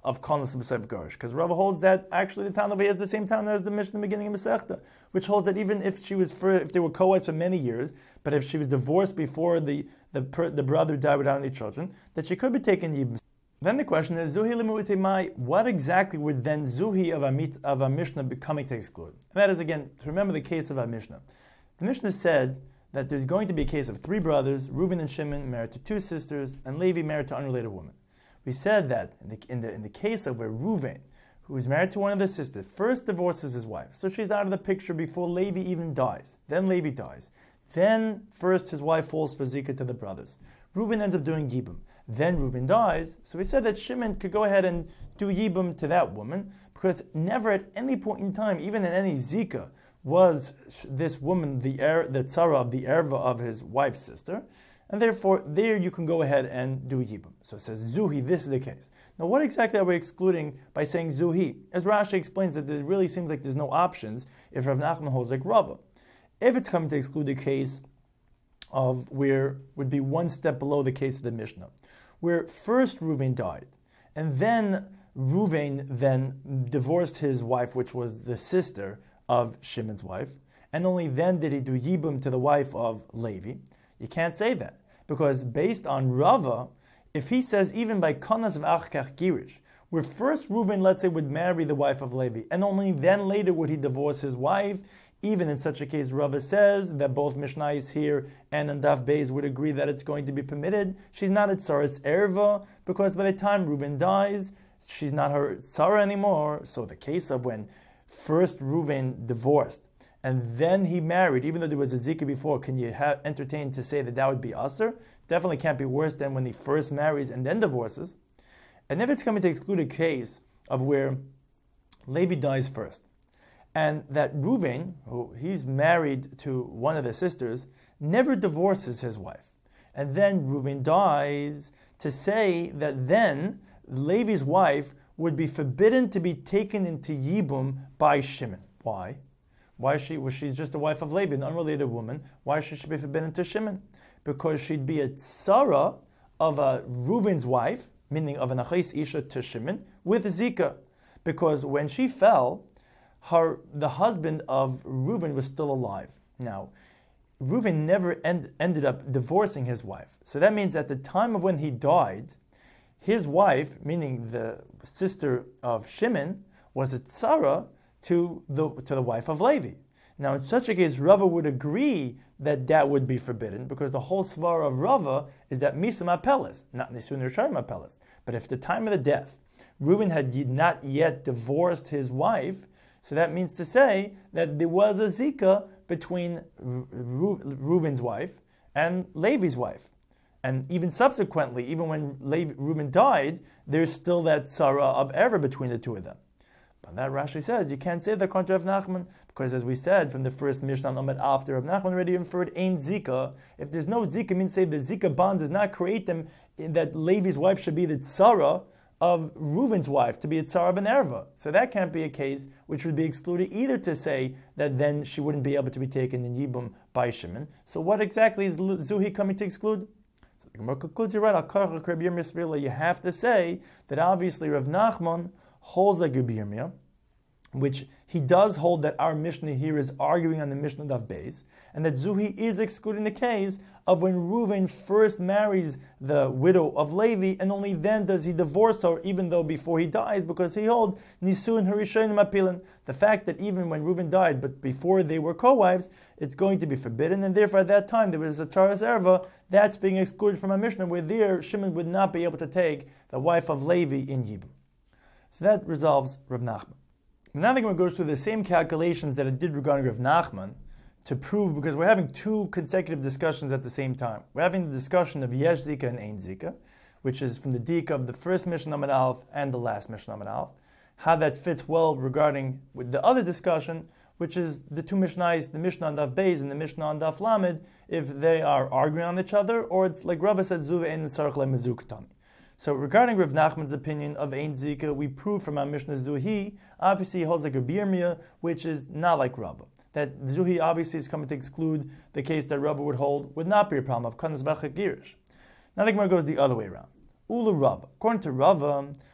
of Konas B'Seif Garish, because Rava holds that actually the town over here is the same town as the Mishnah in the beginning of Masechta, which holds that even if she was for, if they were co-wives for many years, but if she was divorced before the the, per, the brother died without any children, that she could be taken Yibum. Then the question is, Zuhi Limu'itei Mai, what exactly would then Zuhi of a, mit, of a Mishnah be coming to exclude? And that is, again, to remember the case of a Mishnah. The Mishnah said that there's going to be a case of three brothers, Reuben and Shimon, married to two sisters, and Levi married to an unrelated woman. We said that in the, in the, in the case of where Reuven, who is married to one of the sisters, first divorces his wife, so she's out of the picture before Levi even dies. Then Levi dies. Then first his wife falls for Zika to the brothers. Reuben ends up doing Yibum. Then Reuben dies, so we said that Shimon could go ahead and do Yibum to that woman, because never at any point in time, even in any Zika, was this woman the er, the tzara of the erva of his wife's sister, and therefore there you can go ahead and do Yibum. So it says Zuhi, this is the case. Now what exactly are we excluding by saying Zuhi? As Rashi explains that it really seems like there's no options if Rav Nachman holds like Rava. If it's coming to exclude the case of where would be one step below the case of the Mishnah, where first Reuben died, and then Reuben then divorced his wife, which was the sister of Shimon's wife, and only then did he do Yibum to the wife of Levi. You can't say that, because based on Rava, if he says even by Konas v'achkach Girish, where first Reuben, let's say, would marry the wife of Levi, and only then later would he divorce his wife, even in such a case, Rava says that both Mishnayos here and in Daf Beis would agree that it's going to be permitted. She's not a tsaras erva, because by the time Reuben dies, she's not her tzara anymore. So the case of when first Reuben divorced, and then he married, even though there was a zikah before, can you have entertain to say that that would be aser? Definitely can't be worse than when he first marries and then divorces. And if it's coming to exclude a case of where Levi dies first, and that Reuben, who he's married to one of the sisters, never divorces his wife, and then Reuben dies, to say that then Levi's wife would be forbidden to be taken into Yibum by Shimon. Why? Why is she? Well, she's just the wife of Levi, an unrelated woman. Why should she be forbidden to Shimon? Because she'd be a tzara of a Reuben's wife, meaning of an achais isha to Shimon, with Zika. Because when she fell, her the husband of Reuben was still alive. Now, Reuben never end, ended up divorcing his wife. So that means at the time of when he died, his wife, meaning the sister of Shimon, was a tzara to the to the wife of Levi. Now, in such a case, Rava would agree that that would be forbidden, because the whole svara of Rava is that misam apelis, not nisun rishayim apelis. But if at the time of the death, Reuben had not yet divorced his wife, so that means to say that there was a zika between Reuben's wife and Levi's wife. And even subsequently, even when Levi, Reuben died, there's still that tzara of ever between the two of them. But that Rashi says, you can't say that according to Rav Nachman, because as we said from the first Mishnah on Amud after, Rav Nachman already inferred ain't zika. If there's no zika, it means say the zika bond does not create them, in that Levi's wife should be the tzara of Reuben's wife, to be a tzara of an erva. So that can't be a case which would be excluded either, to say that then she wouldn't be able to be taken in Yibum by Shimon. So what exactly is Zuhi coming to exclude? So the Gemara concludes, you're right, you have to say that obviously Rav Nachman holds like Rabbi Yirmiyah, which he does hold that our Mishnah here is arguing on the Mishnah Daf Beis, and that Zuhi is excluding the case of when Reuven first marries the widow of Levi, and only then does he divorce her, even though before he dies, because he holds Nisun Harishonim Apilin, the fact that even when Reuben died, but before they were co-wives, it's going to be forbidden, and therefore at that time there was a Taras Erva, that's being excluded from our Mishnah, where there Shimon would not be able to take the wife of Levi in Yibum. So that resolves Rav Nachman. Now the Gemara goes through the same calculations that it did regarding Rav Nachman to prove, because we're having two consecutive discussions at the same time. We're having the discussion of Yesh Zika and Ein Zika, which is from the Dika of the first Mishnah Amud Aleph and the last Mishnah Amud Aleph, how that fits well regarding with the other discussion, which is the two Mishnahs, the Mishnah on Daf Beis and the Mishnah on Daf Lamed, if they are arguing on each other, or it's like Rava said, Zuva Ein Tzarech LeMezuk Tani. So regarding Rav Nachman's opinion of Ein Zika, we prove from our Mishnah Zuhi, obviously he holds like Rabbi Yirmiyah, which is not like Rava. That Zuhi obviously is coming to exclude the case that Rava would hold would not be a problem of Kanas Bachak Girish. Now the Gemara goes the other way around. Ulu Rava. According to Rava,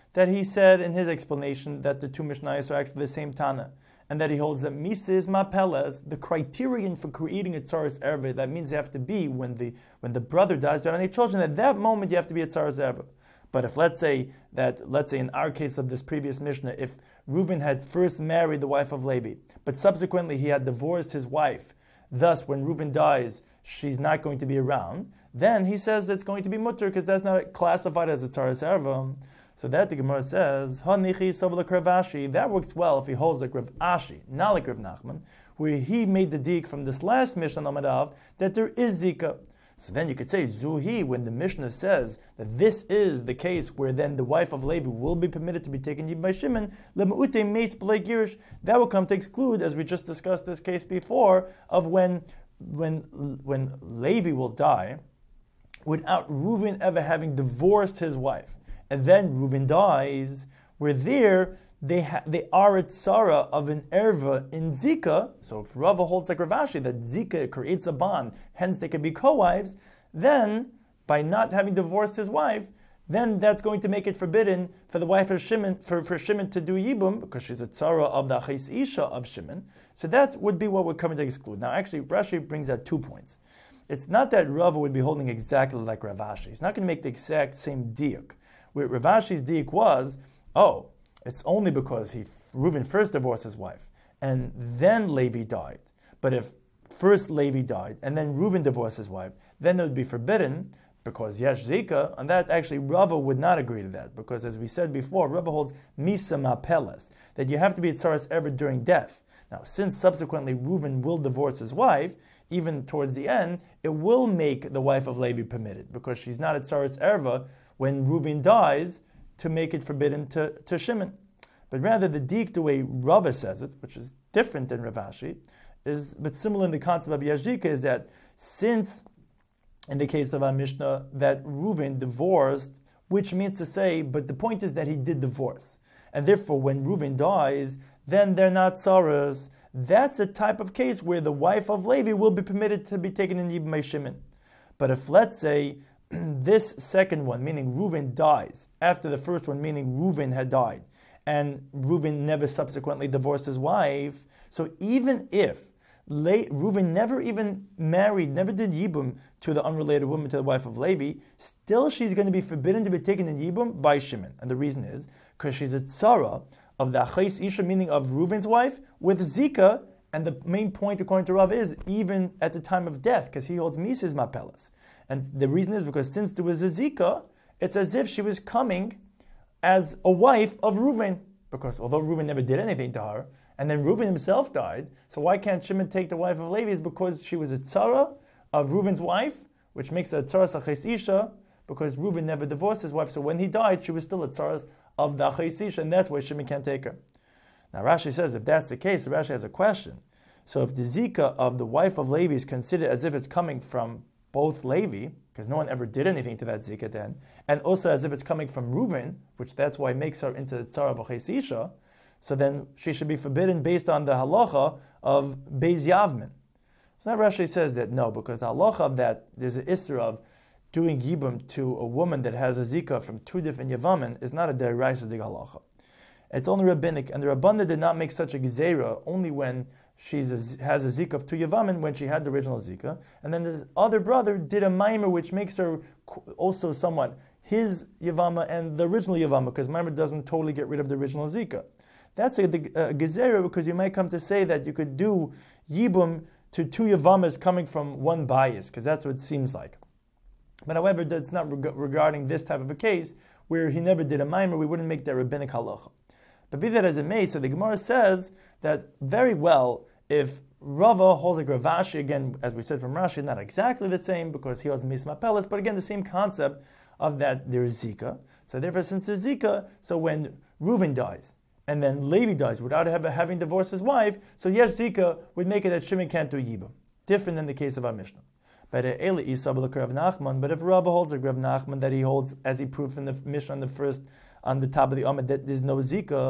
that he said in his explanation that the two Mishnayos are actually the same Tana, and that he holds that Misa is Mapeles, the criterion for creating a Tzaras Erva, that means you have to be when the when the brother dies, there are any children, at that moment you have to be a Tzaras Erva. But if let's say that, let's say in our case of this previous Mishnah, if Reuben had first married the wife of Levi, but subsequently he had divorced his wife, thus when Reuben dies, she's not going to be around, then he says it's going to be mutter because that's not classified as a Tzaras Erva. So that the Gemara says, Hanichi Savla Rav Ashi, that works well if he holds like Rav Ashi, not like Rav Nachman, where he made the dik from this last Mishnah Amadav that there is Zika. So then you could say, Zuhi, when the Mishnah says that this is the case where then the wife of Levi will be permitted to be taken Yib by Shimon, Lema'ute Meis B'lei Girish, that will come to exclude, as we just discussed this case before, of when when when Levi will die without Reuben ever having divorced his wife. And then Reuben dies, where there they ha- they are a tzara of an erva in Zika. So if Rava holds like Rav Ashi that Zika creates a bond, hence they can be co-wives, then by not having divorced his wife, then that's going to make it forbidden for the wife of Shimon, for, for Shimon to do Yibum, because she's a tzara of the Achais Isha of Shimon. So that would be what we're coming to exclude. Now actually, Rashi brings out two points. It's not that Rava would be holding exactly like Rav Ashi. He's not going to make the exact same diuk. Where Rav Ashi's diuk was, oh, it's only because he Reuben first divorced his wife, and then Levi died. But if first Levi died, and then Reuben divorced his wife, then it would be forbidden, because Yesh Zika, and that actually Rava would not agree to that, because as we said before, Rava holds Misa Mapeles, that you have to be a Tzaras Erva during death. Now, since subsequently Reuben will divorce his wife, even towards the end, it will make the wife of Levi permitted, because she's not a Tzaras Erva when Reuben dies, to make it forbidden to, to Shimon. But rather the dik, the way Rava says it, which is different than Rav Ashi, is but similar in the concept of Yashika, is that since, in the case of our Mishnah, that Reuben divorced, which means to say, but the point is that he did divorce. And therefore, when Reuben dies, then they're not tzaras. That's the type of case where the wife of Levi will be permitted to be taken in Yibum by Shimon. But if, let's say, this second one, meaning Reuben dies, after the first one, meaning Reuben had died, and Reuben never subsequently divorced his wife, so even if Le- Reuben never even married, never did Yibum to the unrelated woman, to the wife of Levi, still she's going to be forbidden to be taken in Yibum by Shimon. And the reason is, because she's a tzara of the Achais Isha, meaning of Reuben's wife, with Zika, and the main point according to Rav is, even at the time of death, because he holds Mises Mapelas. And the reason is because since there was a Zika, it's as if she was coming as a wife of Reuben. Because although Reuben never did anything to her, and then Reuben himself died, so why can't Shimon take the wife of Levi? Is because she was a tzara of Reuben's wife, which makes her a tzara Achais Isha, because Reuben never divorced his wife, so when he died, she was still a tzara of the Achais Isha, and that's why Shimon can't take her. Now Rashi says, if that's the case, Rashi has a question. So if the Zika of the wife of Levi is considered as if it's coming from both Levi, because no one ever did anything to that Zika then, and also as if it's coming from Reuben, which that's why it makes her into Tzara B'Chais Isha, so then she should be forbidden based on the halacha of Beis Yavmin. So now Rashi says that no, because the halacha of that, there's an issur of doing Yibum to a woman that has a Zika from two different Yavamin is not a deraisa dig halacha. It's only rabbinic, and the Rabbanah did not make such a gezerah only when she has a Zika of two Yavamin, when she had the original Zika. And then the other brother did a Maimer, which makes her also somewhat his Yavama and the original Yavama, because Maimer doesn't totally get rid of the original Zika. That's a, a gezerah, because you might come to say that you could do Yibum to two Yavamas coming from one bias, because that's what it seems like. But however, that's not reg- regarding this type of a case, where he never did a Maimer, we wouldn't make that rabbinic halacha. But be that as it may, so the Gemara says that very well, if Rava holds like Rav Ashi, again, as we said from Rashi, not exactly the same, because he holds Misma Peles, but again, the same concept of that there is Zika. So therefore, since there's Zika, so when Reuben dies, and then Levi dies without ever having divorced his wife, so yes, Zika would make it that Shimon can't do Yibum. Different than the case of our Mishnah. But if Rava holds like Rav Nachman, that he holds, as he proved in the Mishnah on the first, on the top of the Amid, that there's no Zika,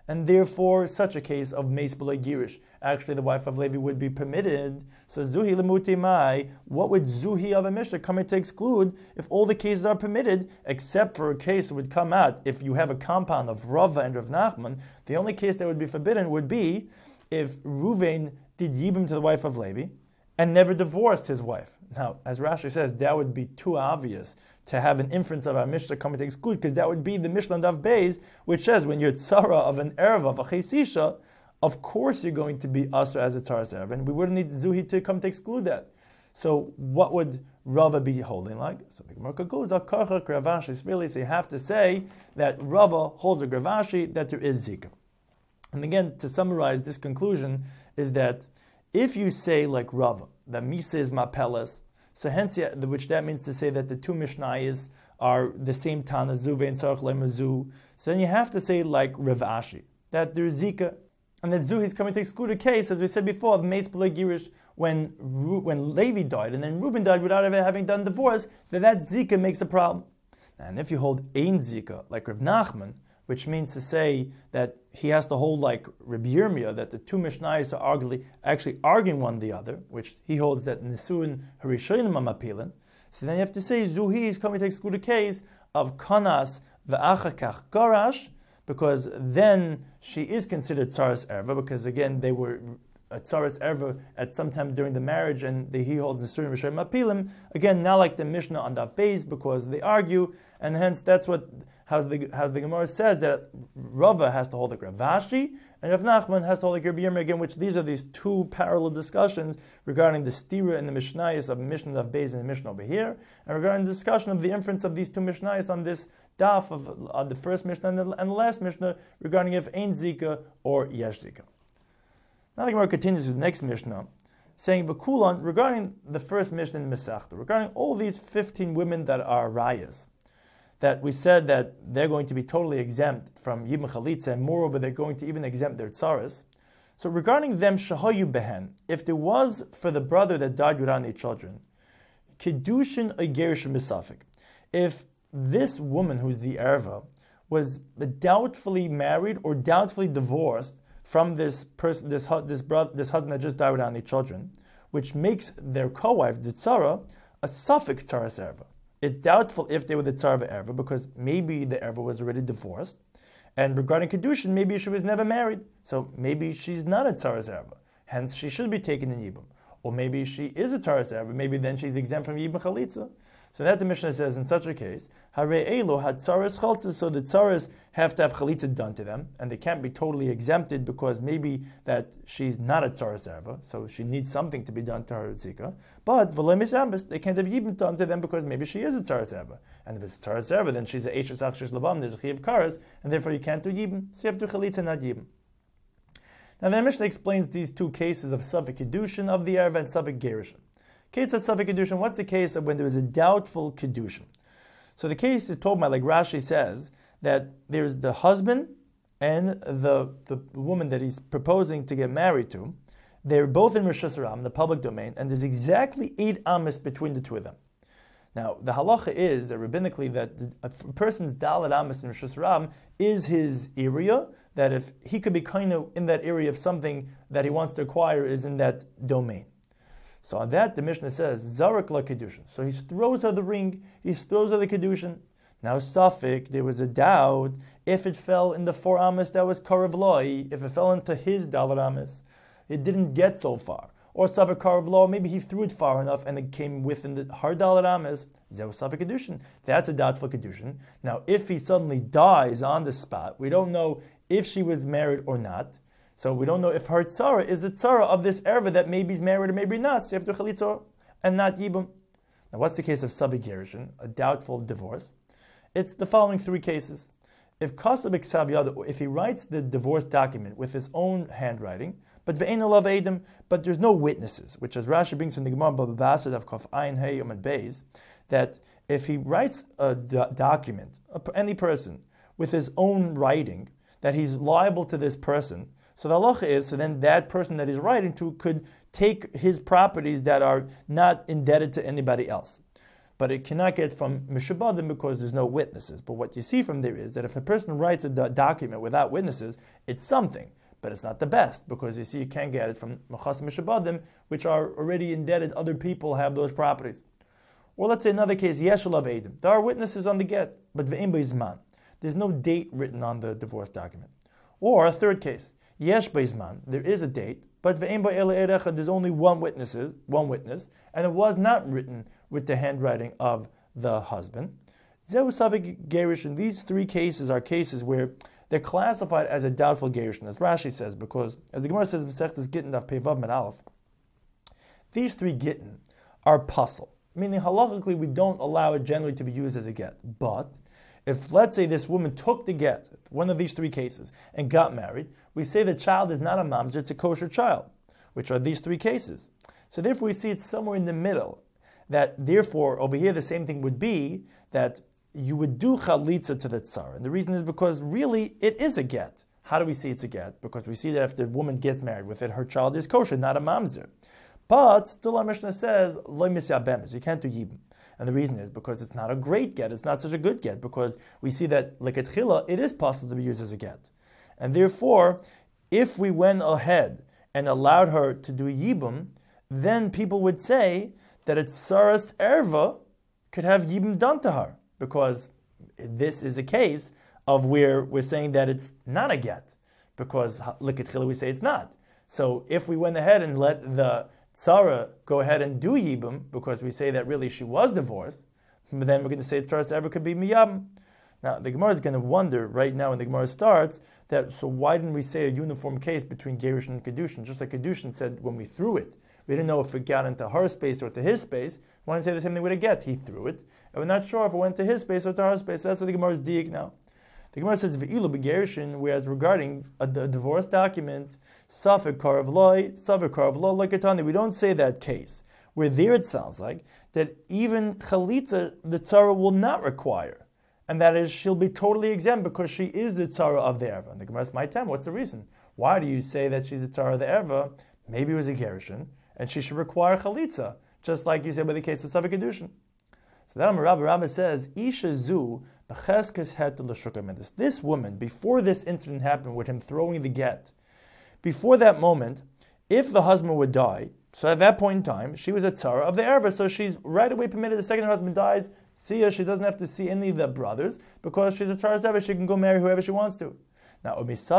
and therefore such a case of meis b'lo girish, actually the wife of Levi would be permitted. So zuhi lemuti mai, what would zuhi of a Mishnah come to exclude if all the cases are permitted, except for a case that would come out if you have a compound of Rava and Rav Nachman? The only case that would be forbidden would be if Ruvain did yibum to the wife of Levi and never divorced his wife. Now, as Rashi says, that would be too obvious to have an inference of our Mishnah coming to exclude, because that would be the Mishnah Daf Beis, which says when you're tzara of an erev of a chesisha, of course you're going to be asur as a tzaras erev, and we wouldn't need zuhi to come to exclude that. So what would Rava be holding like? So the Gemara concludes, Akarcha Gravashi, really, so you have to say that Rava holds a Gravashi, that there is zika. And again, to summarize this conclusion, is that if you say like Rava, that Misa is Mapeles, so hence, which that means to say that the two Mishnayos are the same Tana, Zuve and Sarach Lemazu, so then you have to say like Rav Ashi, that there's Zika, and that Zuhi is coming to exclude a case, as we said before, of Meis B'lo Girish, when when Levi died, and then Reuben died without ever having done divorce, that that Zika makes a problem. And if you hold Ein Zika, like Rav Nachman, which means to say that he has to hold like Rabbi Yirmiyah, that the two Mishnayos are arguably, actually arguing one the other, which he holds that Nisuin Harishonim Amapilin. So then you have to say Zuhi is coming to exclude a case of Kanas Ve'achakach Garash, because then she is considered Tzaras Erva, because again they were a Tzaras Erva at some time during the marriage, and the, he holds Nisuin Harishonim Apilim. Again, not like the Mishnah on Daf Beis, because they argue, and hence that's what How the, how the Gemara says that Rava has to hold like Rav Ashi, and Rav Nachman has to hold like Rabbi Yirmiyah, again, which these are these two parallel discussions regarding the stira and the Mishnayos of Mishnah of Beis and the Mishnah over here, and regarding the discussion of the inference of these two Mishnayos on this daf of on the first Mishnah and the, and the last Mishnah regarding if Ein Zika or Yesh Zika. Now the Gemara continues with the next Mishnah, saying V'kulan, regarding the first Mishnah in the Masechta, regarding all these fifteen women that are rayas, that we said that they're going to be totally exempt from Yibum Chalitza, and moreover, they're going to even exempt their tzaras. So regarding them, Shahayu Behen, if there was for the brother that died without any children, Kiddushin Agerish Misafik, if this woman who's the Erva was doubtfully married or doubtfully divorced from this person, this this brother, this husband that just died without any children, which makes their co-wife, the tzara, a suffix tzaras erva. It's doubtful if they were the tzara erva, because maybe the erva was already divorced. And regarding Kedushin, maybe she was never married, so maybe she's not a tzaras erva. Hence, she should be taken in Yibum. Or maybe she is a tzaras erva, maybe then she's exempt from Yibum Chalitza. So that the Mishnah says in such a case, Hare Elo had tzaras chaltzas, so the tzaras have to have chalitza done to them, and they can't be totally exempted because maybe that she's not a tzaras erva, so she needs something to be done to her tzika. But v'lo misambis, they can't have yibum done to them because maybe she is a tzaras erva, and if it's a tzaras erva, then she's a eishes achshish labam, there's a chiv karas, and therefore you can't do yibum. So you have to do chalitza, not yibum. Now the Mishnah explains these two cases of Safek Kedushin of the erva and Safek Gerushin. Case of Safek Kedushin, what's the case of when there is a doubtful Kedushin? So the case is told by, like Rashi says, that there's the husband and the, the woman that he's proposing to get married to. They're both in Rosh Hashanah, the public domain, and there's exactly eight amis between the two of them. Now, the halacha is, uh, rabbinically, that the, a person's dalet amis in Rosh Hashanah is his area, that if he could be kind of in that area of something that he wants to acquire is in that domain. So on that, the Mishnah says, Zarak la Kedushin. So he throws her the ring, he throws her the Kedushin. Now, Safek, there was a doubt if it fell in the four amas that was Karav Loi, if it fell into his Dalar amas, it didn't get so far. Or Safek Karav Loi, maybe he threw it far enough and it came within the her Dalar amas, Zeu Safek Kedushin. That's a doubtful Kedushin. Now, if he suddenly dies on the spot, we don't know if she was married or not. So we don't know if her tzara is a tzara of this erva that maybe is married or maybe not. So you have to chalitza and not yibum. Now what's the case of Safek Gerushin, a doubtful divorce? It's the following three cases. If Kasav Iksav Yad, if he writes the divorce document with his own handwriting, but ve'ein alav edim, but there's no witnesses, which as Rashi brings from the Gemara Baba Basra of Kaf Ayin Hey Yom Beis, that if he writes a do- document, any person, with his own writing, that he's liable to this person. So the halacha is, so then that person that he's writing to could take his properties that are not indebted to anybody else. but it cannot get from Mishabadim because there's no witnesses. But what you see from there is that if a person writes a do- document without witnesses, it's something, but it's not the best, because you see you can't get it from Machas Mishabadim, which are already indebted, other people have those properties. Or let's say another case, Yeshalav Eidim. There are witnesses on the get, but Ve'im Beizman. There's no date written on the divorce document. Or a third case, Yesh Beizman. There is a date, but Ve'im Be'ele Erecha, there's only one witness, one witness, and it was not written with the handwriting of the husband. Zehu Savik Gerushin. These three cases are cases where they're classified as a doubtful gerushin, as Rashi says, because as the Gemara says, Masechtas Gittin Daf Peivav Med Aleph, these three gittin are puzzle. Meaning, halachically, we don't allow it generally to be used as a get. But if, let's say, this woman took the get, one of these three cases, and got married, we say the child is not a mamzer, it's a kosher child, which are these three cases. So therefore, we see it's somewhere in the middle. That therefore, over here, the same thing would be that you would do chalitza to the tzara. And the reason is because really, it is a get. How do we see it's a get? Because we see that if the woman gets married with it, her child is kosher, not a mamzer. But still our Mishnah says, Lo misyabemes, you can't do yibum. And the reason is because it's not a great get, it's not such a good get, because we see that, like at chila, it is possible to be used as a get. And therefore, if we went ahead and allowed her to do yibum, then people would say that it's saras erva could have yibum done to her, because this is a case of where we're saying that it's not a get, because like at chila we say it's not. So if we went ahead and let the Tzara go ahead and do Yibum, because we say that really she was divorced, but then we're going to say Tzaras ever could be Miyabim. Now, the Gemara is going to wonder right now when the Gemara starts, that so why didn't we say a uniform case between Gerushin and Kedushin? Just like Kedushin said when we threw it. We didn't know if it got into her space or to his space. We want to say the same thing with a get. He threw it. And we're not sure if it went to his space or to her space. That's what the Gemara is diak now. The Gemara says, V'ilu b'Gerushin, whereas regarding a, a divorce document, Safek Karav Loi, Safek Karav Lo Lekatani. We don't say that case. Where there it sounds like that even Chalitza, the Tzara will not require. And that is, she'll be totally exempt because she is the Tzara of the Erva. And the Gemara says, my time, what's the reason? Why do you say that she's the Tzara of the Erva? Maybe it was a Gerushin, and she should require Chalitza, just like you said with the case of Safek Kedushin. So that Rabbi Rabbi says, Isha Zu, this woman, before this incident happened with him throwing the get, before that moment, if the husband would die, so at that point in time, she was a tzara of the erva, so she's right away permitted. The second her husband dies, see her, she doesn't have to see any of the brothers, because she's a tzara erva, she can go marry whoever she wants to. Now,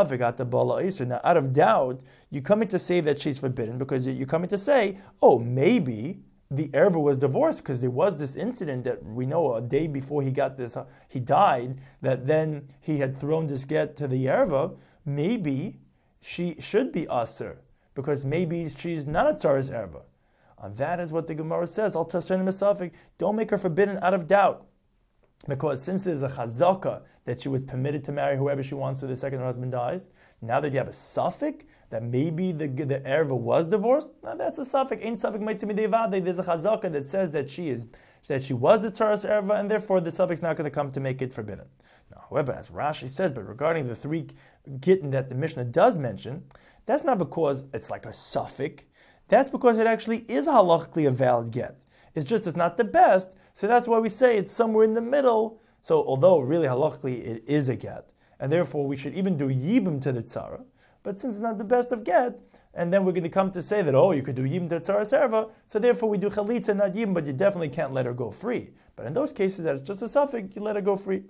now out of doubt, you come in to say that she's forbidden, because you come in to say, oh, maybe the erva was divorced, because there was this incident that we know a day before he got this, uh, he died, that then he had thrown this get to the erva. Maybe she should be aser, because maybe she's not a tzaras erva. And that is what the Gemara says. Al tasrin misafik. Don't make her forbidden out of doubt, because since there's a chazaka that she was permitted to marry whoever she wants to the second her husband dies, now that you have a suffix that maybe the the erva was divorced, now that's a suffix. Ain't suffix meitzim devade. There's a chazaka that says that she is that she was the tzaras erva, and therefore the suffix is not going to come to make it forbidden. Now, however, as Rashi says, but regarding the three gittin that the Mishnah does mention, that's not because it's like a suffix. That's because it actually is halachically a valid get. It's just it's not the best, so that's why we say it's somewhere in the middle. So although really halachically it is a get, and therefore we should even do yibum to the tzara, but since it's not the best of get, and then we're going to come to say that, oh, you could do yibum to tzara serva, so therefore we do chalitza, not yibum, but you definitely can't let her go free. But in those cases that it's just a suffix, you let her go free.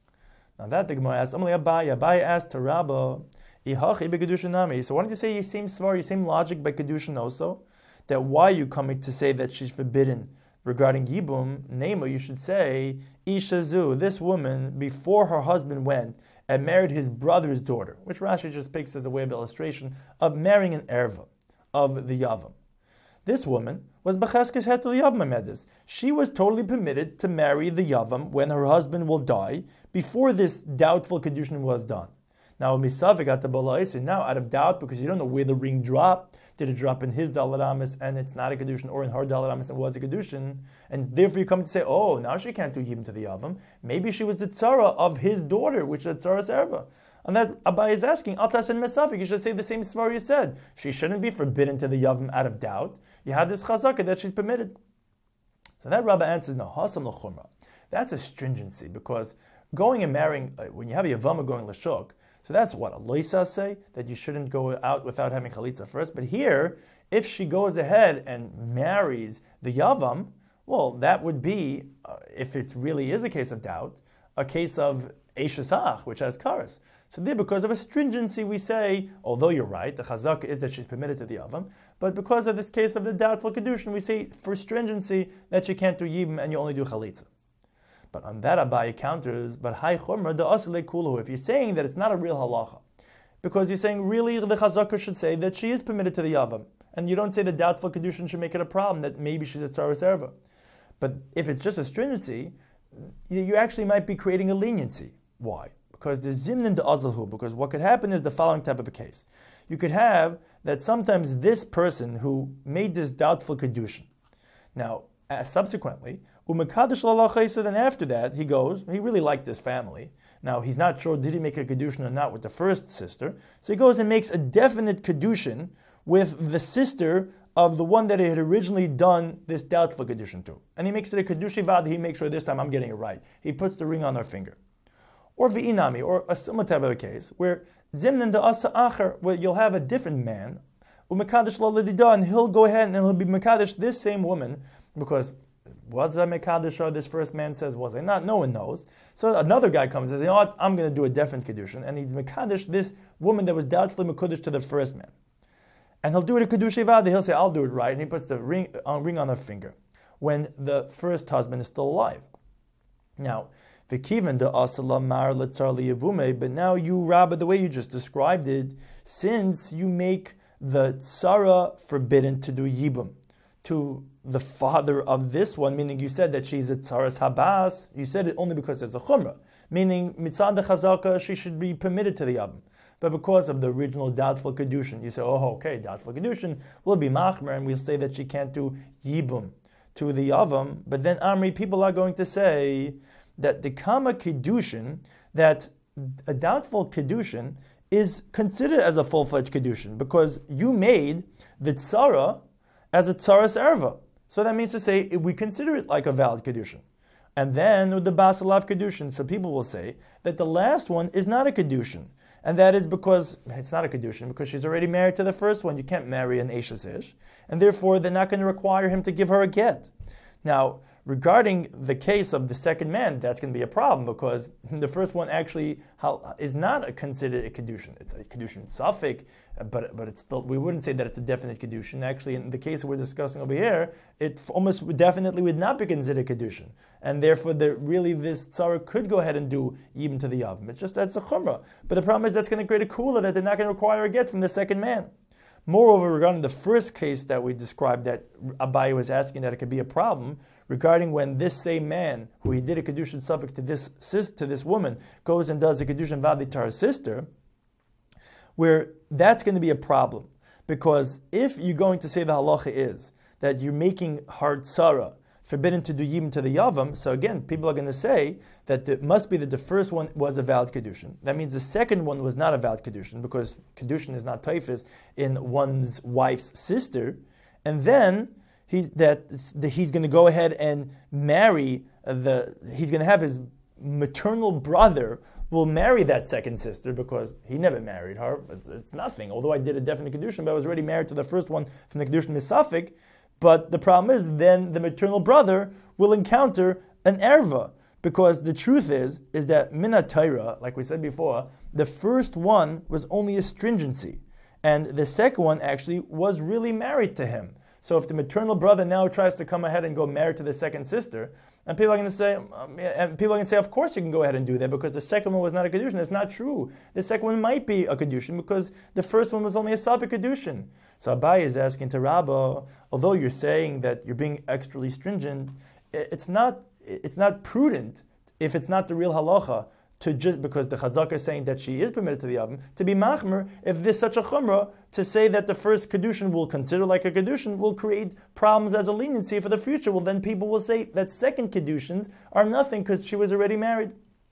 Now that the Gemara asks, Amalei Abaye, Abaye asked to Rabba, Ihachi bekedushin nami. So why don't you say you seem svar, you seem logic by kedushin also, that why you coming to say that she's forbidden regarding yibum? Nema, you should say Isha Zu, this woman before her husband went and married his brother's daughter, which Rashi just picks as a way of illustration of marrying an erva of the yavam. This woman was b'cheskes hetel yavam medis. She was totally permitted to marry the yavam when her husband will die, before this doubtful kedushin was done. Now, misavik at the balais, now out of doubt, because you don't know where the ring dropped. Did it drop in his dalaramis and it's not a kedushin, or in her dalaramis and it was a kedushin? And therefore you come to say, oh, now she can't do yibum to the yavam. Maybe she was the tzara of his daughter, which is a tzara serva. And that Abai is asking, Altas and Mesafik, you should say the same svar you said. She shouldn't be forbidden to the yavam out of doubt. You had this chazaka that she's permitted. So that Rabbi answers, no, hasam l'chumra. That's a stringency, because going and marrying, uh, when you have a Yavama going l'shuk, so that's what a loisa say, that you shouldn't go out without having chalitza first. But here, if she goes ahead and marries the Yavam, well, that would be, uh, if it really is a case of doubt, a case of Eishasach, which has karas. So there, because of a stringency, we say, although you're right, the chazaka is that she's permitted to the Yavam, but because of this case of the doubtful kedushin, we say for stringency that you can't do Yibam and you only do chalitza. But on that Abaye counters, but hai chumra the asle kulu. If you're saying that it's not a real halacha, because you're saying really the chazaka should say that she is permitted to the Yavam, and you don't say the doubtful kedushin should make it a problem that maybe she's a tzaras erva. But if it's just a stringency, you actually might be creating a leniency. Why? Because there's zimnin de azalhu. Because what could happen is the following type of a case. You could have that sometimes this person who made this doubtful kedushin, now uh, subsequently, umekadosh lalachaysa, then after that he goes, he really liked this family. Now he's not sure did he make a kedushin or not with the first sister, so he goes and makes a definite kedushin with the sister of the one that he had originally done this doubtful kedushin to. And he makes it a kedushi vad, he makes sure this time I'm getting it right. He puts the ring on her finger. Or v'inami, or a similar type of a case, where zimnan da asa acher, where you'll have a different man, umekadosh lo lidida, and he'll go ahead and he'll be mekadosh this same woman, because what's that mekadosh or this first man says was it not? No one knows. So another guy comes and says, you know what, I'm going to do a definite kedushin, and he's mekadosh this woman that was doubtfully mekadosh to the first man. And he'll do it a kedusha vada. He'll say, I'll do it right. And he puts the ring, uh, ring on her finger when the first husband is still alive. Now, v'kiven de asala mar letzar liyavume. But now you, Rabbi, the way you just described it, since you make the tzara forbidden to do yibum to the father of this one, meaning you said that she's a tzaras habas, you said it only because it's a chumrah, meaning mitzad de chazaka, she should be permitted to the yavim. But because of the original doubtful kedushin, you say, oh, okay, doubtful kedushin will be machmer, and we'll say that she can't do yibum to the yavam. But then, Amri, people are going to say that the kama kedushin, that a doubtful kedushin is considered as a full-fledged kedushin, because you made the tzara as a tzaras erva. So that means to say, we consider it like a valid kedushin. And then, the basalav kedushin, so people will say that the last one is not a kedushin. And that is because it's not a kedushin, because she's already married to the first one. You can't marry an Eishes Ish. And therefore, they're not going to require him to give her a get. Now, regarding the case of the second man, that's going to be a problem, because the first one actually is not a, considered a kedushin. It's a kedushin suffix, but but it's still, we wouldn't say that it's a definite kedushin. Actually, in the case we're discussing over here, it almost definitely would not be considered kedushin, and therefore, the, really, this tzara could go ahead and do yibum to the yavim. It's just that's a chumrah. But the problem is that's going to create a kula that they're not going to require a get from the second man. Moreover, regarding the first case that we described, that Abaye was asking that it could be a problem, regarding when this same man, who he did a kedushin suffix to this to this woman, goes and does a kedushin vadi to her sister, where that's going to be a problem, because if you're going to say the halacha is that you're making her tzara forbidden to do yibum to the yavam, so again, people are going to say that it must be that the first one was a valid kedushin. That means the second one was not a valid kedushin, because kedushin is not taifis in one's wife's sister, and then he, that, that he's going to go ahead and marry the, he's going to have his maternal brother will marry that second sister, because he never married her. It's, it's nothing. Although I did a definite kedushin, but I was already married to the first one from the kedushin misafik. But the problem is, then the maternal brother will encounter an erva, because the truth is, is that minat Torah, like we said before, the first one was only a stringency, and the second one actually was really married to him. So if the maternal brother now tries to come ahead and go married to the second sister, and people are going to say, um, and people are going to say, of course you can go ahead and do that, because the second one was not a kedushin. It's not true. The second one might be a kedushin, because the first one was only a safek kedushin. So Abaye is asking to Rabba, although you're saying that you're being extra stringent, it's not it's not prudent, if it's not the real halacha, to just, because the Chazaka is saying that she is permitted to the Yavim, to be machmer, if there's such a chumrah, to say that the first kedushin will consider like a kedushin will create problems as a leniency for the future. Well, then people will say that second kedushins are nothing because she was already married.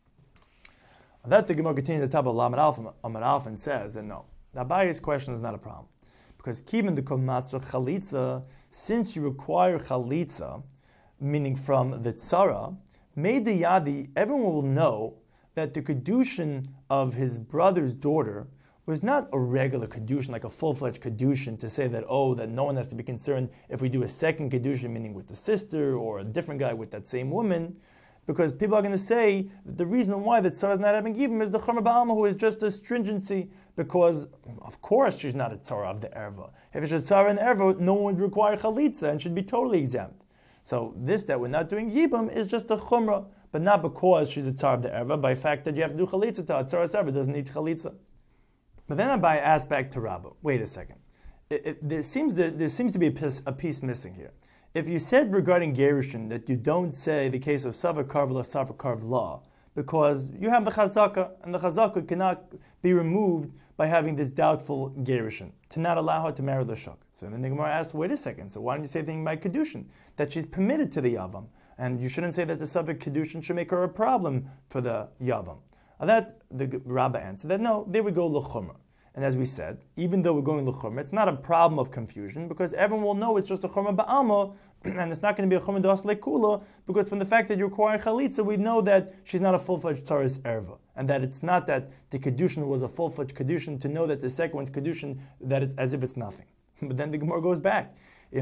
That the Gemara continues at the top of Lamed Alpha, Amar Alpha, and says, and no, the Abaye's question is not a problem. Because kiven the komatzah chalitza, since you require chalitza, meaning from the tzara, made the yadi, everyone will know that the kedushin of his brother's daughter was not a regular kedushin, like a full-fledged kedushin, to say that, oh, that no one has to be concerned if we do a second kedushin, meaning with the sister, or a different guy with that same woman, because people are going to say that the reason why that tzara is not having yibum is the chomer ba'alma, who is just a stringency, because, of course, she's not a tzara of the erva. If it's a tzara in the erva, no one would require chalitza and should be totally exempt. So this, that we're not doing yibum, is just a chumrah, but not because she's a tzara of the erva, by the fact that you have to do chalitza to a tzara's erva doesn't need chalitza. But then Abai asked back to Rabba, wait a second. It, it, there, seems that, there seems to be a piece, a piece missing here. If you said regarding Gerushin that you don't say the case of Sava Karvla, Sava Karvla, because you have the Chazaka, and the Chazaka cannot be removed by having this doubtful Gerushin, to not allow her to marry the Shuk. So then the Gemara asked, wait a second, so why don't you say anything by Kedushin, that she's permitted to the Yavam, and you shouldn't say that the Sava Kedushin should make her a problem for the Yavam. And that, the Rabbah answered that no, there we go, L'chumra. And as we said, even though we're going l'chumra, it's not a problem of confusion, because everyone will know it's just a chumra ba'alma, and it's not going to be a chumra das lekula, because from the fact that you require chalitza, we know that she's not a full-fledged tzaras erva, and that it's not that the kedushin was a full-fledged kedushin, to know that the second one's kedushin, that it's as if it's nothing. But then the Gemara goes back.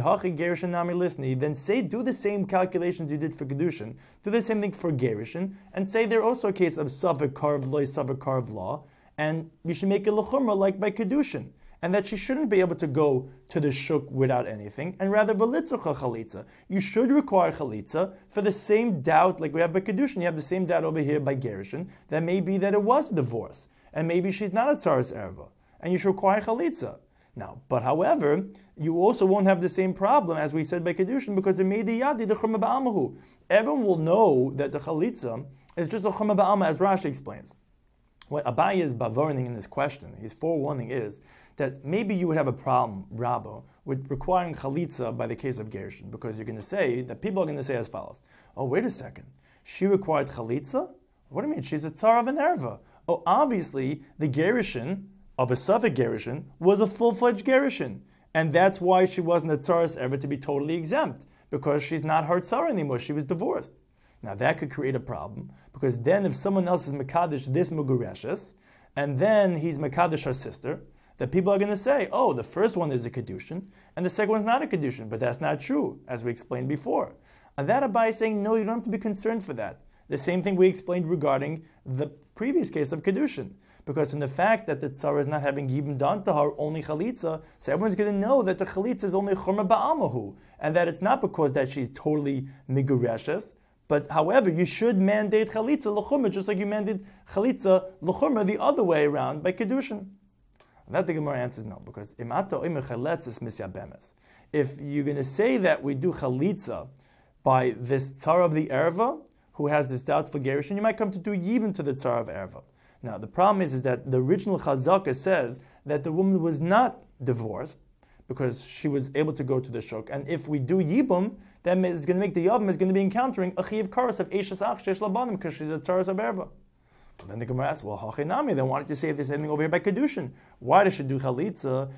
Then say, do the same calculations you did for kedushin, do the same thing for gerushin, and say they're also a case of savik karv loy, savik karv law, and you should make it l'chumra like by kedushin, and that she shouldn't be able to go to the shuk without anything, and rather b'litzurcha chalitza. You should require chalitza for the same doubt like we have by kedushin. You have the same doubt over here by gerushin, that may be that it was a divorce, and maybe she's not a tzaras erva, and you should require chalitza. Now, but however, you also won't have the same problem as we said by kedushin, because the meidi yadi the chumma ba'almahu. Everyone will know that the chalitza is just a chumma ba'alma, as Rashi explains. What Abai is bavarning in this question, his forewarning is that maybe you would have a problem, Rabbo, with requiring chalitza by the case of gerushin, because you're going to say that people are going to say as follows: oh, wait a second, she required chalitza? What do you mean? She's a tzara of an erva. Oh, obviously the gerushin of a Safek gerushin was a full-fledged gerushin, and that's why she wasn't a tzaras erva to be totally exempt, because she's not her tzara anymore. She was divorced. Now that could create a problem, because then if someone else is Mekadesh this Mugureshes, and then he's Mekadesh her sister, that people are going to say, oh, the first one is a Kedushin, and the second one's not a Kedushin, but that's not true, as we explained before. And that Abai is saying, no, you don't have to be concerned for that. The same thing we explained regarding the previous case of Kedushin, because in the fact that the tzara is not having yibum done to her, only chalitza, so everyone's going to know that the chalitza is only chumra ba'almahu, and that it's not because that she's totally migureshes. But however, you should mandate chalitza l'chumra, just like you mandate chalitza l'chumra the other way around by kedushin. That the Gemara answers no, because imata oimer chaletzes misyabemes. If you're going to say that we do chalitza by this tzara of the erva, who has this doubtful gerushin, you might come to do yibum to the tzara of erva. Now the problem is, is that the original chazaka says that the woman was not divorced, because she was able to go to the shuk, and if we do yibum, then it's going to make the Yavam is going to be encountering a chiv karas of Eishes Ach Shesh Labanim, because she's a tzaras of erva. But then the Gemara asks, well, hachinami, then why don't you say there's anything over here by kedushin? Why does she do chalitza?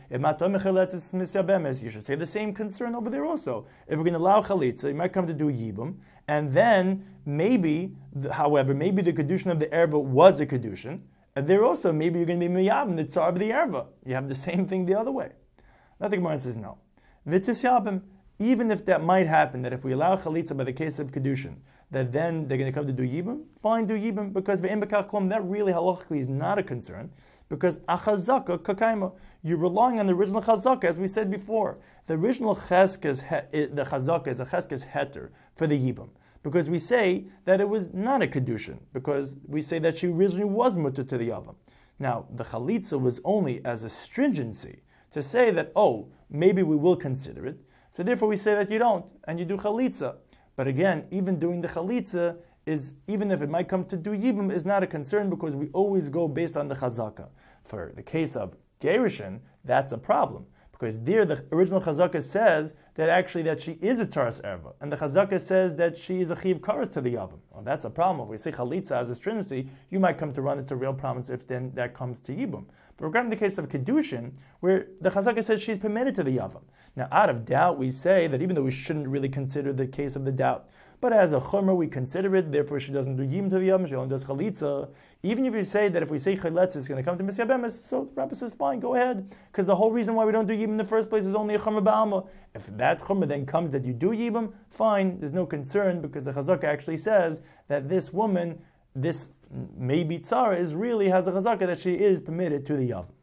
You should say the same concern over there also. If we're going to allow chalitza, you might come to do yibum, and then maybe, however, maybe the kedushin of the erva was a kedushin, and there also maybe you're going to be miyabim the tzar of the erva. You have the same thing the other way. Now the Gemara says no. Vitis yabim. Even if that might happen, that if we allow chalitza by the case of kedushin, that then they're going to come to do yibum, fine, do yibum, because ve'im b'kach klum, that really halachically is not a concern, because achazaka kakaima, you're relying on the original chazaka, as we said before. The original cheskes, the chazaka is a cheskes heter for the yibum, because we say that it was not a kedushin, because we say that she originally was mutter to the yavam. Now, the chalitza was only as a stringency, to say that, oh, maybe we will consider it. So therefore we say that you don't, and you do chalitza. But again, even doing the chalitza is, even if it might come to do yibum, is not a concern, because we always go based on the chazaka. For the case of gerushin, that's a problem, Because there the original Chazakah says that actually that she is a Taras Erva. And the Chazakah says that she is a Chiv Karas to the Yavam. Well, that's a problem. If we say Chalitza as a stringency, you might come to run into real problems if then that comes to Yibum. But regarding the case of Kedushin, where the Chazakah says she's permitted to the Yavam. Now, out of doubt, we say that even though we shouldn't really consider the case of the doubt, but as a chumrah we consider it, therefore she doesn't do yibum to the yavam, she only does chalitza. Even if you say that if we say chalitza is going to come to Mesiah Bemes, so the Rabbi says fine, go ahead. Because the whole reason why we don't do yibum in the first place is only a chumrah ba'alma. If that chumrah then comes that you do yibum, fine, there's no concern, because the Chazakah actually says that this woman, this maybe tzara, is really has a Chazakah that she is permitted to the yavam.